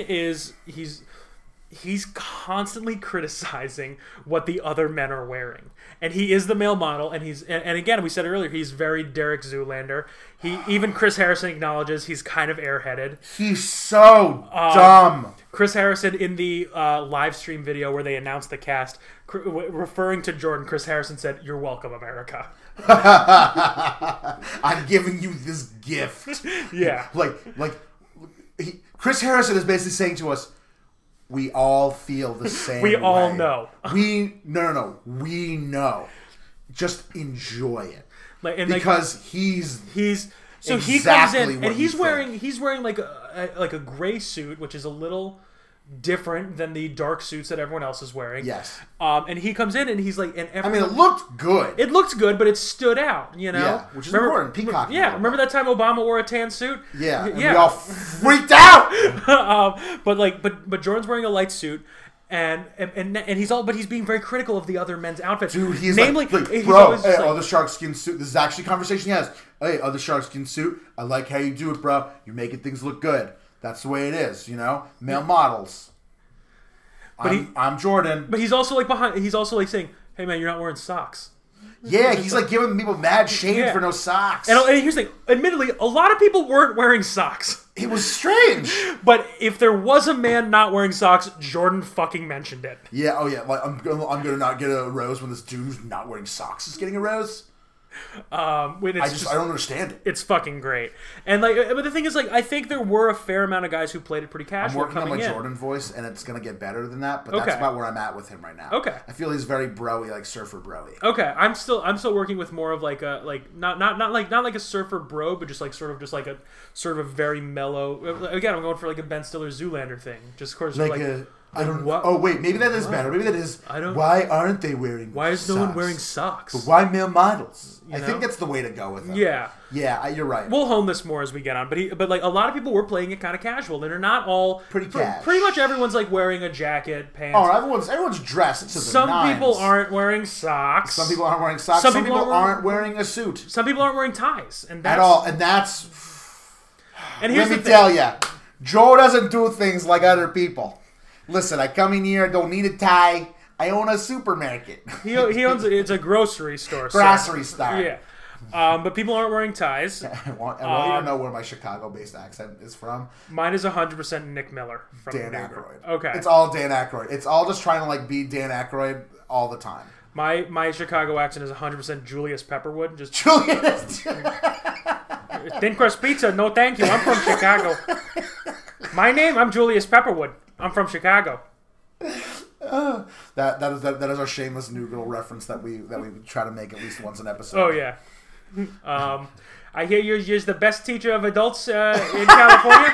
he's constantly criticizing what the other men are wearing, and he is the male model, and and again, we said earlier, he's very Derek Zoolander. Even Chris Harrison acknowledges he's kind of airheaded. He's so dumb. Chris Harrison in the live stream video where they announced the cast, referring to Jordan, Chris Harrison said, "You're welcome, America." I'm giving you this gift. Yeah, Chris Harrison is basically saying to us, we all feel the same we all way. know. We know. Just enjoy it. He's so exactly he comes in and he's wearing like a gray suit, which is a little different than the dark suits that everyone else is wearing. Yes. And he comes in and he's like, it looked good. It looked good, but it stood out, you know? Yeah, which is important. Peacock. Yeah, remember that time Obama wore a tan suit? Yeah, and we all freaked out. But Jordan's wearing a light suit. And he's being very critical of the other men's outfits. Dude, he's other shark skin suit. This is actually a conversation he has. Hey, other shark skin suit. I like how you do it, bro. You're making things look good. That's the way it is, you know? Male models. I'm Jordan. But he's also like behind. He's also like saying, "Hey man, you're not wearing socks." Yeah, he's like giving people mad shade for no socks. And here's the thing. Admittedly, a lot of people weren't wearing socks. It was strange. But if there was a man not wearing socks, Jordan fucking mentioned it. Yeah. Oh yeah. Like I'm gonna not get a rose when this dude who's not wearing socks is getting a rose. I don't understand it. It's fucking great. And like, but the thing is, like, I think there were a fair amount of guys who played it pretty casual. I'm working on my Jordan voice, and it's gonna get better than that. But that's about where I'm at with him right now. Okay. I feel he's very bro-y, like surfer bro-y. Okay, I'm still working with more of like a not like a surfer bro, but just like a sort of very mellow. Again, I'm going for like a Ben Stiller Zoolander thing. Just of course I don't. What? Oh wait, maybe that is better. Maybe that is. I don't. Why aren't they wearing? Why is socks? No one wearing socks? But why male models? I know? think that's the way to go with them. Yeah. Yeah, you're right. We'll hone this more as we get on, but like a lot of people were playing it kind of casual, and they're not all pretty cash. Pretty much everyone's like wearing a jacket, pants. Oh, everyone's dressed to the Some nines. people aren't wearing socks. Some people aren't wearing socks. Some people aren't wearing a suit. Some people aren't wearing ties, and that's, at all. And that's. And here's let me tell you, Joe doesn't do things like other people. Listen, I come in here, don't need a tie. I own a supermarket. He owns it's a grocery store. Grocery store. Yeah. But people aren't wearing ties. I want you to know where my Chicago-based accent is from. Mine is 100% Nick Miller from Dan Aykroyd. Okay. It's all Dan Aykroyd. It's all just trying to like be Dan Aykroyd all the time. My Chicago accent is 100% Julius Pepperwood. Just Julius. Thin crust pizza, no thank you. I'm from Chicago. I'm Julius Pepperwood. I'm from Chicago. That is our shameless New Girl reference that we try to make at least once an episode. Oh yeah. I hear you're the best teacher of adults in California.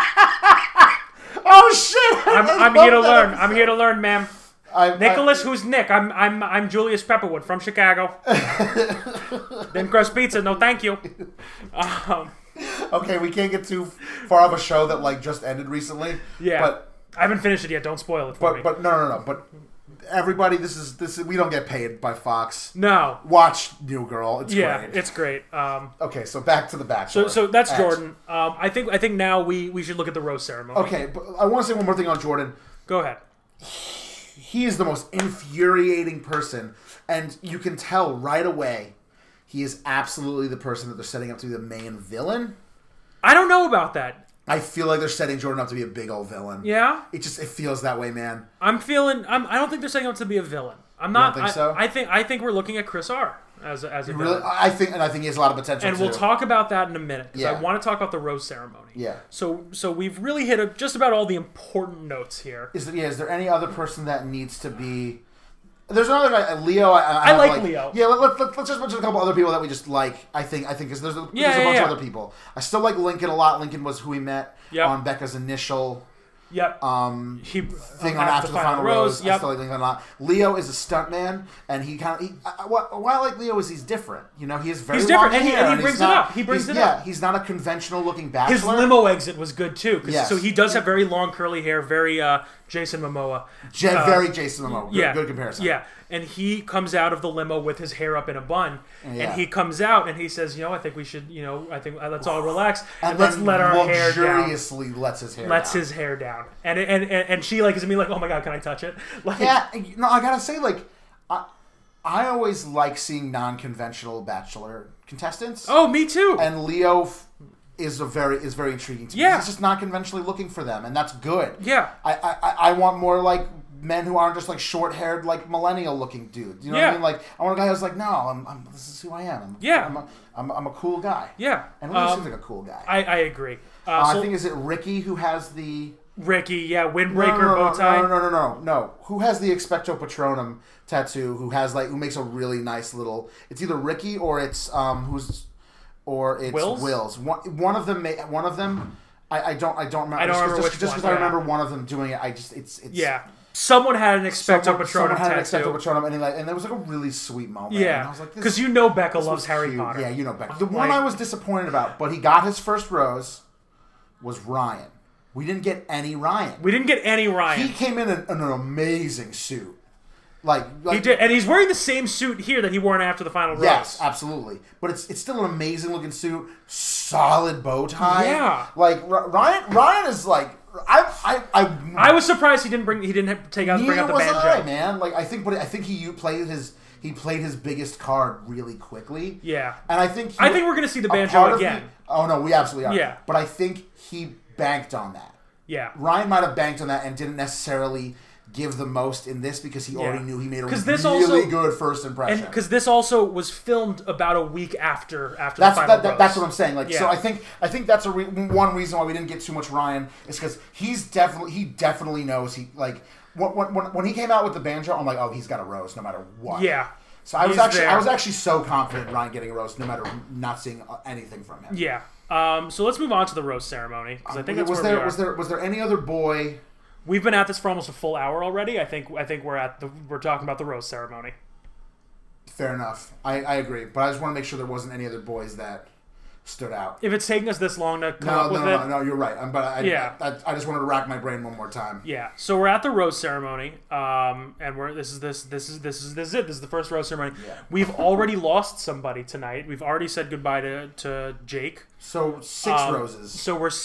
Oh shit! I'm here to learn. I'm here to learn, ma'am. Nicholas, who's Nick? I'm Julius Pepperwood from Chicago. Thin crust pizza, no thank you. Okay, we can't get too far off a show that like just ended recently. Yeah, but I haven't finished it yet. Don't spoil it for me. But no. But everybody, this is we don't get paid by Fox. No, watch New Girl. It's great. It's great. Okay, so back to The Bachelor. So that's Jordan. I think now we should look at the rose ceremony. Okay, but I want to say one more thing on Jordan. Go ahead. He is the most infuriating person, and you can tell right away he is absolutely the person that they're setting up to be the main villain. I don't know about that. I feel like they're setting Jordan up to be a big old villain. Yeah? It feels that way, man. I don't think they're setting up to be a villain. I'm not. You don't think so? I think we're looking at Chris R. as a villain. Really, I think he has a lot of potential. And we'll talk about that in a minute because I want to talk about the rose ceremony. Yeah. So we've really hit just about all the important notes here. Is there any other person that needs to be? There's another guy, Leo. I like Leo. Yeah, let's just mention a couple other people that we just like. I think because there's a bunch of other people. I still like Lincoln a lot. Lincoln was who we met on Becca's initial. Yep. Thing on After the Final Rose. Yep. I still like Lincoln a lot. Leo is a stuntman, and what I like Leo is he's different. You know, he is very. He's different, long hair, and he brings it up. He brings it up. Yeah, he's not a conventional looking bachelor. His limo exit was good too. Yes. So he does have very long curly hair, very Jason Momoa. Very Jason Momoa. Good comparison. Yeah. And he comes out of the limo with his hair up in a bun, and he comes out and he says, I think we should, let's all relax and let's let our hair down. Luxuriously lets his hair down. And she is me like, oh my god, can I touch it? I gotta say, I always like seeing non-conventional Bachelor contestants. Oh, me too. And Leo is very intriguing to me. He's just not conventionally looking for them, and that's good. Yeah. I want more men who aren't just short-haired, millennial-looking dudes. You know what I mean? I want a guy who's no, this is who I am. I'm a cool guy. Yeah. And Leo seems like a cool guy. I agree. I think, is it Ricky who has the... Ricky, windbreaker bow tie. No. Who has the Expecto Patronum tattoo? Who makes a really nice little... It's either Ricky or it's Wills. One of them. I don't remember. I don't remember which just because I remember one of them doing it. It's Someone had an Expecto Patronum Someone had an tattoo. Expecto Patronum, and there was a really sweet moment. Yeah, and I was like, because Becca loves Harry Potter. Yeah, Becca. The one I was disappointed about, but he got his first rose, was Ryan. We didn't get any Ryan. He came in an amazing suit. He did, and he's wearing the same suit here that he wore in After the Final Rose. Yes, absolutely. But it's still an amazing looking suit, solid bow tie. Yeah. Ryan is I was surprised he didn't bring out the banjo. Man. Like I think he played his biggest card really quickly. Yeah, and I think we're gonna see the banjo again. Oh no, we absolutely are. Yeah, but I think he banked on that. Yeah, Ryan might have banked on that and didn't necessarily give the most in this because he already knew he made a good first impression. And because this also was filmed about a week after the final roast. That's what I'm saying. Like, so I think that's one reason why we didn't get too much Ryan is because he definitely knows when he came out with the banjo, I'm like, oh, he's got a roast no matter what. Yeah. So I was actually so confident in Ryan getting a roast no matter not seeing anything from him. Yeah. So let's move on to the roast ceremony because I think that's where we are. Was there any other boy? We've been at this for almost a full hour already. I think we're talking about the roast ceremony. Fair enough. I agree, but I just want to make sure there wasn't any other boys that stood out. If it's taking us this long to come up with it, no, you're right. I just wanted to rack my brain one more time. Yeah. So we're at the roast ceremony, and this is it. This is the first roast ceremony. Yeah. We've already lost somebody tonight. We've already said goodbye to Jake. So 6 roses. So not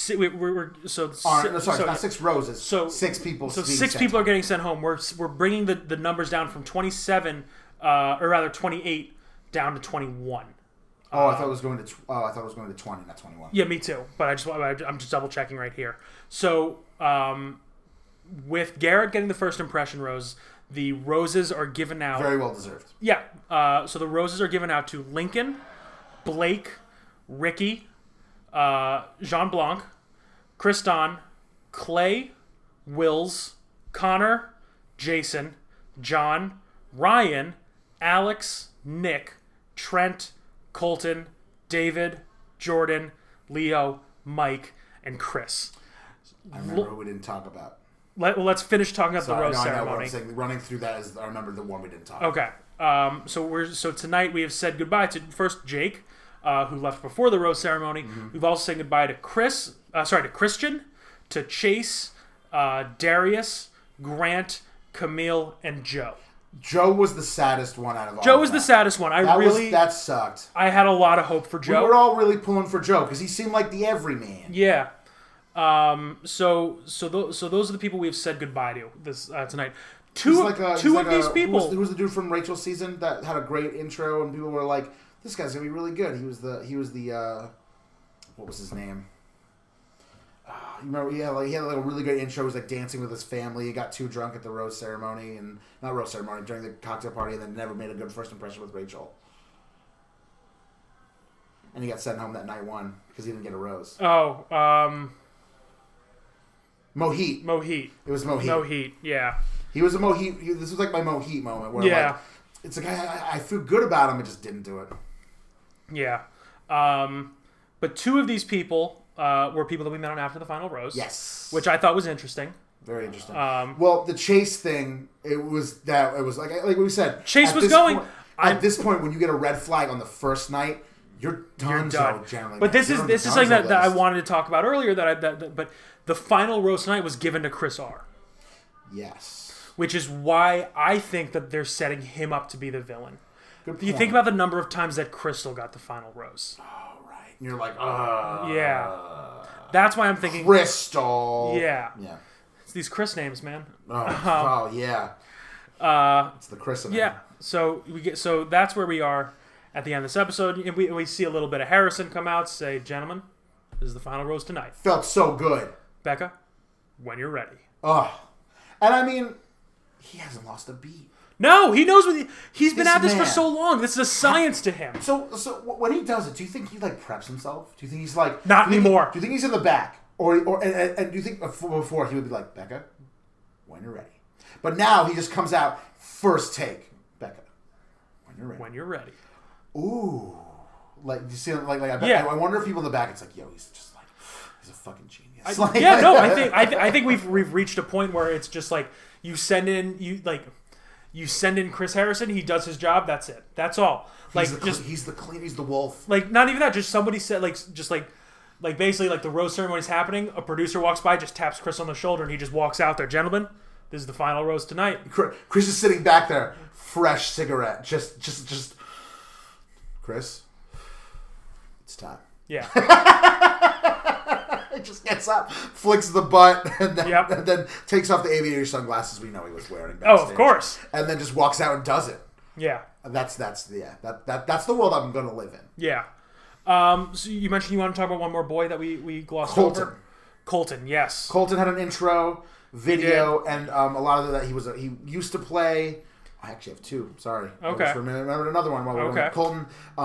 6 roses. So 6 people. So 6 people are getting sent home. We're bringing the numbers down from 27, or rather 28, down to 21. I thought it was going to 20, not 21. Yeah, me too. But I'm just double checking right here. So with Garrett getting the first impression rose, the roses are given out. Very well deserved. Yeah. So the roses are given out to Lincoln, Blake, Ricky, Jean Blanc, Kriston, Clay, Wills, Connor, Jason, John, Ryan, Alex, Nick, Trent, Colton, David, Jordan, Leo, Mike, and Chris. I remember who we didn't talk about. Let's finish talking about the roast ceremony. I know what I'm saying. Running through that I remember the one we didn't talk about. Okay. So tonight we have said goodbye to first Jake, who left before the roast ceremony. Mm-hmm. We've also said goodbye to Christian, to Chase, Darius, Grant, Camille, and Joe. Joe was the saddest one out of all. Joe was the saddest one. That sucked. I had a lot of hope for Joe. We were all really pulling for Joe because he seemed like the everyman. Yeah. So those are the people we've said goodbye to this tonight. Two of these people. Who was the dude from Rachel's season that had a great intro and people were like, "This guy's gonna be really good." He was the what was his name? You remember he had a really good intro. He was like dancing with his family. He got too drunk at the roast ceremony during the cocktail party, and then never made a good first impression with Rachel. And he got sent home that night one because he didn't get a rose. Oh, Mohit. It was Mohit. Mohit, yeah. He was a Mohit. This was like my Mohit moment where it's like I feel good about him. I just didn't do it. Yeah. But 2 of these people were people that we met on After the Final Rose. Yes. Which I thought was interesting. Very interesting. Well, the Chase thing, it was like we said. Chase was going. At this point, when you get a red flag on the first night, you're done. Generally, but this is something that I wanted to talk about earlier. But the final roast tonight was given to Chris R. Yes. Which is why I think that they're setting him up to be the villain. Good point. You think about the number of times that Crystal got the final rose. Oh, right. And you're like, yeah. That's why I'm thinking Crystal. Yeah. Yeah. It's these Chris names, man. Oh yeah. It's the Chris. Yeah. So that's where we are at the end of this episode. And we see a little bit of Harrison come out, say, "Gentlemen, this is the final rose tonight." Felt so good. Becca, when you're ready. Oh. And I mean, he hasn't lost a beat. No, he knows he's been at this for so long. This is a science to him. So when he does it, do you think he like preps himself? Do you think he's like not anymore? Do you think he's in the back, and do you think before he would be like, "Becca, when you're ready"? But now he just comes out first take, "Becca, when you're ready." When you're ready. Ooh, like you see, I wonder if people in the back, it's like, yo, he's just like, he's a fucking genius. I think we've reached a point where it's just like you send in Chris Harrison, he does his job, that's it. That's all. He's the wolf. Like, not even that, just somebody said, like basically, like, the rose ceremony's happening, a producer walks by, just taps Chris on the shoulder, and he just walks out there. "Gentlemen, this is the final rose tonight." Chris is sitting back there, fresh cigarette, just Chris, it's time. Yeah. He just gets up, flicks the butt, and then, Yep. and then takes off the aviator sunglasses we know he was wearing. Oh, Backstage, of course. and then just walks out and does it. Yeah. That's the world I'm going to live in. Yeah. So you mentioned you want to talk about one more boy that we glossed Colton. over. Colton, yes. Colton had an intro video, and a lot of that he used to play. I actually have two. Sorry. Okay. I just remembered another one while we were Okay. Colton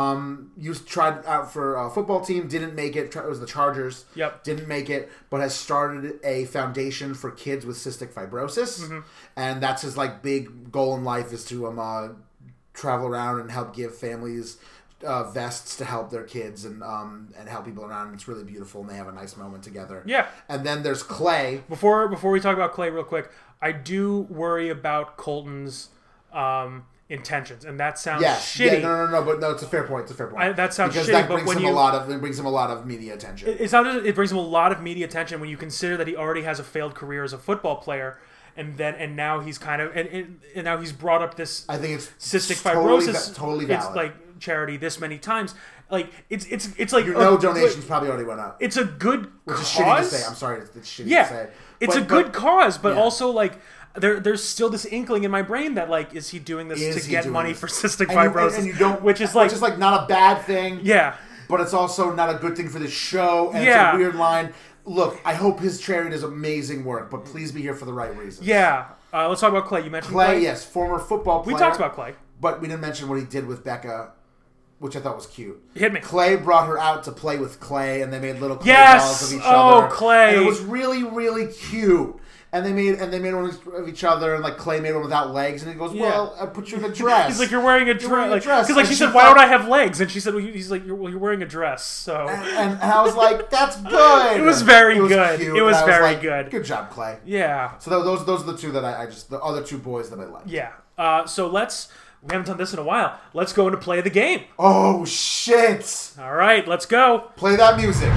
tried out for a football team, didn't make it. It was the Chargers. Yep. Didn't make it, but has started a foundation for kids with cystic fibrosis, and that's his like big goal in life is to travel around and help give families vests to help their kids and help people around. It's really beautiful, and they have a nice moment together. Yeah. And then there's Clay. Before we talk about Clay real quick, I do worry about Colton's intentions, and that sounds shitty. Yeah, no, but no, it's a fair point. That sounds because shitty, that but brings when him it brings him a lot of media attention. It's not just, it brings him a lot of media attention when you consider that he already has a failed career as a football player, and now he's kind of and now he's brought up this. I think it's cystic totally fibrosis. Totally valid. It's like charity this many times. Like it's like donations probably already went up. It's a good Which cause. is shitty to say. I'm sorry, it's shitty to say. It's a good cause, but yeah. also like. There's still this inkling in my brain that like, is he doing this to get money for cystic fibrosis? And you don't, which is like not a bad thing. Yeah, but it's also not a good thing for the show. And it's a weird line. Look, I hope his charity does amazing work, but please be here for the right reasons. Yeah, let's talk about Clay. You mentioned Clay. Yes, former football player. We talked about Clay, but we didn't mention what he did with Becca, which I thought was cute. Hit me. Clay brought her out to play with Clay, and they made little clay yes! dolls of each other. Oh, Clay! And it was really, really cute. And they made one of each other, and like Clay made one without legs, and he goes, "Well, I put you in a dress." He's like, "You're wearing a dress," because like she said, "Why don't I have legs?" And she said, "He's like, you're wearing a dress." So and I was like, "That's good." It was very good. Cute, it was very like, good. Good job, Clay. Yeah. So those are the two that I just the other two boys that I like. Yeah. So we haven't done this in a while. Let's go into play the game. Oh shit! All right, let's go. Play that music.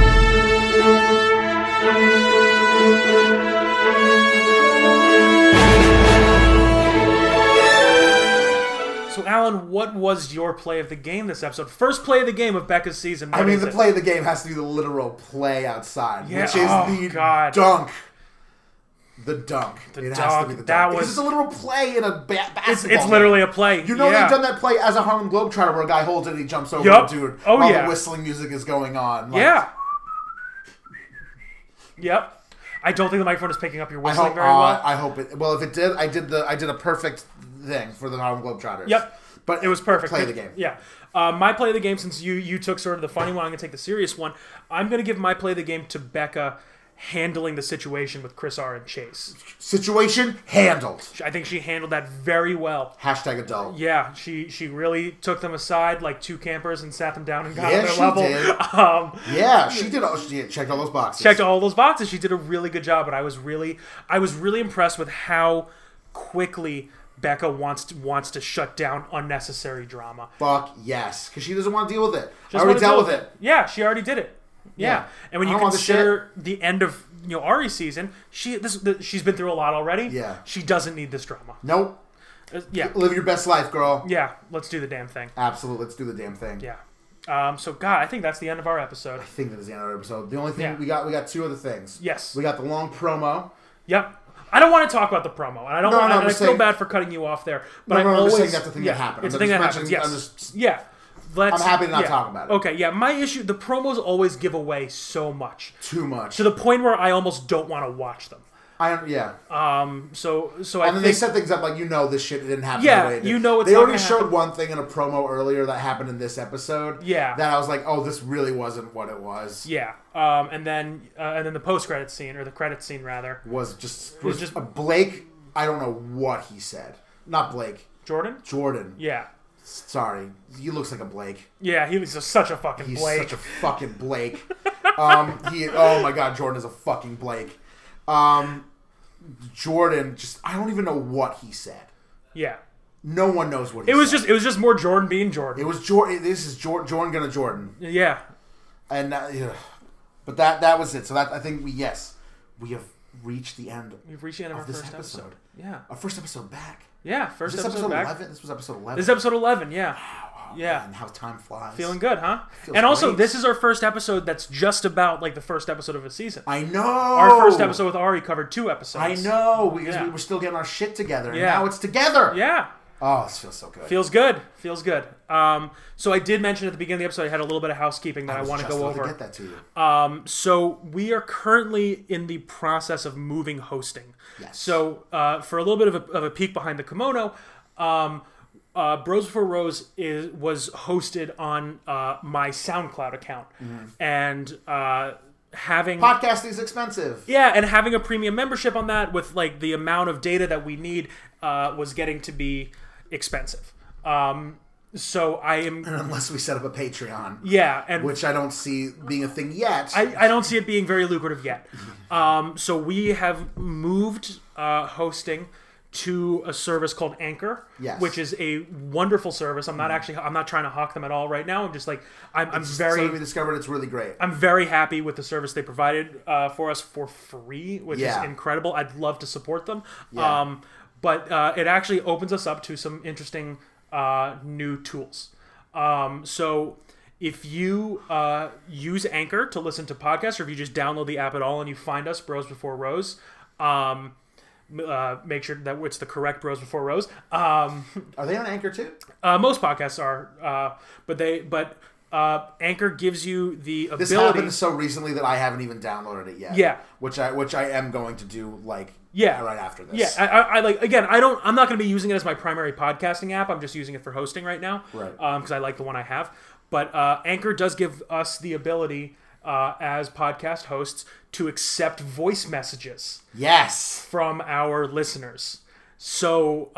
So, Alan, what was your play of the game this episode? First play of the game of Becca's season. I mean, the play of the game has to be the literal play outside, which is the dunk. The dunk. It has dunk. to be the That dunk. was It's a literal play in a basketball It's literally a play. You know they've done that play as a Harlem Globetrotter where a guy holds it and he jumps over Yup. a dude Oh, while yeah. the whistling music is going on. Like, Yeah. Yep. I don't think the microphone is picking up your I whistling hope, very well. I hope it. Well, if it did, I did a perfect thing for the Harlem Globetrotters. Yep. But It was perfect. Play the game. Yeah. My play of the game, since you took sort of the funny one, I'm going to take the serious one. I'm going to give my play of the game to Becca handling the situation with Chris R. and Chase. Situation handled. I think she handled that very well. Hashtag adult. Yeah, she really took them aside like two campers and sat them down and got Yeah, on their she level. did. Yeah, she did. She checked all those boxes. Checked all those boxes. She did a really good job, but I was really impressed with how quickly Becca wants to shut down unnecessary drama. Fuck yes, because she doesn't want to deal with it. Just I already wanna dealt deal with it. Yeah, she already did it. Yeah. And when I you don't want the consider the end of Ari's season, she's been through a lot already. Yeah. She doesn't need this drama. Nope. Yeah. Live your best life, girl. Yeah. Let's do the damn thing. Absolutely. Let's do the damn thing. Yeah. So God, I think that's the end of our episode. I think that is the end of our episode. The only thing Yeah. we got two other things. Yes. We got the long promo. Yep. I don't want to talk about the promo, and I don't want. I feel bad for cutting you off there, but I'm always just saying that's the thing that happened. It's the thing that happens. Yes. Yeah. I'm happy to not talk about it. Okay. Yeah. My issue: the promos always give away so much, Too much. to the point where I almost don't want to watch them. Yeah. So I And then think they set things up like this shit didn't happen. Yeah, the way it did. you know it's They not already gonna showed happen. one thing in a promo earlier that happened in this episode. Yeah. That I was like, oh, this really wasn't what it was. Yeah. And then the post credit scene, or the credit scene rather, Was just just- Blake. I don't know what he said. Not Blake. Jordan. Yeah. Sorry, he looks like a Blake. Yeah. He was just such a fucking He's Blake. such a fucking Blake. Oh my god, Jordan is a fucking Blake. Jordan, I don't even know what he said. Yeah. No one knows what he said. It was just more Jordan being Jordan. It was Jordan. This is Jordan gonna Jordan. Yeah. And but that was it. So that I think we have reached the end. We've reached the end of our this first episode. Yeah. Our first episode back. Yeah. First Is this episode back. 11? This was episode 11. This is episode 11. Yeah. Oh, Yeah. man, how time flies. Feeling good, huh? Feels And also, great. this is our first episode that's just about like the first episode of a season. I know. Our first episode with Ari covered 2 episodes. I know, because Yeah. we were still getting our shit together, and Yeah. now it's together. Yeah. Oh, this feels so good. Feels good. Feels good. So I did mention at the beginning of the episode I had a little bit of housekeeping that I want to go over. Get that to you. So we are currently in the process of moving hosting. Yes. So for a little bit of a peek behind the kimono, Bros Before Rose was hosted on my SoundCloud account, and having Podcasting is expensive. yeah, and having a premium membership on that with like the amount of data that we need was getting to be expensive. So I am Unless we set up a Patreon, yeah, and which I don't see being a thing yet. I don't see it being very lucrative yet. So we have moved hosting to a service called Anchor, Yes. which is a wonderful service. I'm not trying to hawk them at all right now. I'm just like I'm Something we discovered it's really great. I'm very happy with the service they provided for us for free, which Yeah. is incredible. I'd love to support them. Yeah. But it actually opens us up to some interesting new tools. So if you use Anchor to listen to podcasts, or if you just download the app at all and you find us, Bros Before Rose, make sure that it's the correct Bros Before Rose. Are they on Anchor too? Most podcasts are, but Anchor gives you the ability. This happened so recently that I haven't even downloaded it yet. Yeah. Which I am going to do Yeah. right after this. Yeah, I like, again, I'm not going to be using it as my primary podcasting app. I'm just using it for hosting right now. Right. Because I like the one I have. But Anchor does give us the ability as podcast hosts to accept voice messages Yes. from our listeners. So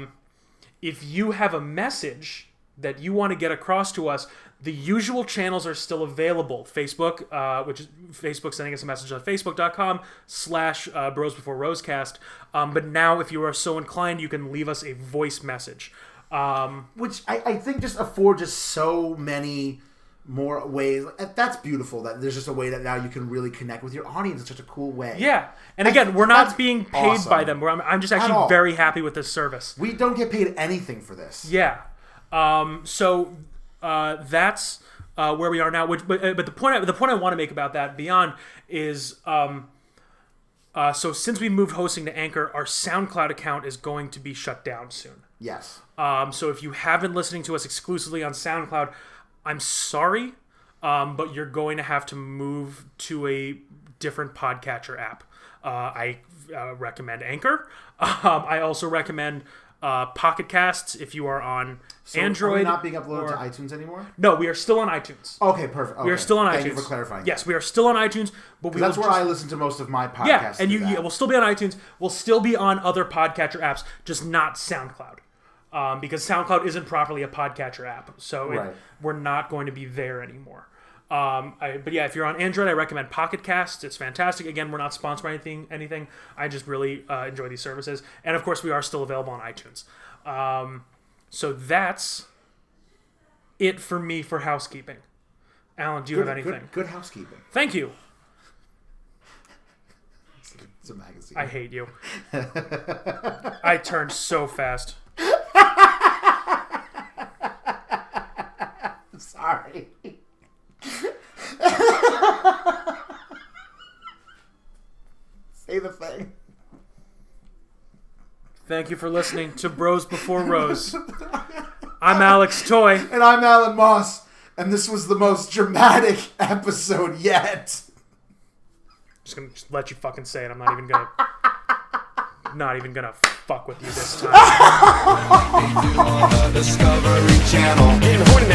if you have a message that you want to get across to us, the usual channels are still available. Facebook, which is Facebook sending us a message on facebook.com/Bros Before Rosecast. But now, if you are so inclined, you can leave us a voice message. Which I think just affords just so many more ways. That's beautiful that there's just a way that now you can really connect with your audience in such a cool way. Yeah. And again, we're not That's being paid awesome. by them. I'm just At actually all. very happy with this service. We don't get paid anything for this. Yeah. So that's where we are now. But the point I want to make about that beyond is so since we moved hosting to Anchor, our SoundCloud account is going to be shut down soon. Yes. So if you have been listening to us exclusively on SoundCloud, I'm sorry, but you're going to have to move to a different podcatcher app. I recommend Anchor. I also recommend Pocket Casts if you are on Android. Are we not being uploaded or- to iTunes anymore? No, we are still on iTunes. Okay, perfect. Okay. We are still on iTunes. Thank you for clarifying. Yes, we are still on iTunes, but we That's will where just, I listen to most of my podcasts. yeah, and through that. we'll still be on iTunes. We'll still be on other podcatcher apps, just not SoundCloud. Because SoundCloud isn't properly a podcatcher app, so Right. we're not going to be there anymore. But yeah, if you're on Android, I recommend Pocket Casts. It's fantastic. Again, we're not sponsored by anything. I just really enjoy these services, and of course, we are still available on iTunes. So that's it for me for housekeeping. Alan, do you have anything? Good housekeeping. Thank you. It's a magazine. I hate you. I turned so fast. Sorry. Say the thing. Thank you for listening to Bros Before Rose. I'm Alex Toy. And I'm Alan Moss, and this was the most dramatic episode yet. Just gonna let you fucking say it. I'm not even gonna fuck with you this time. Discovery Channel.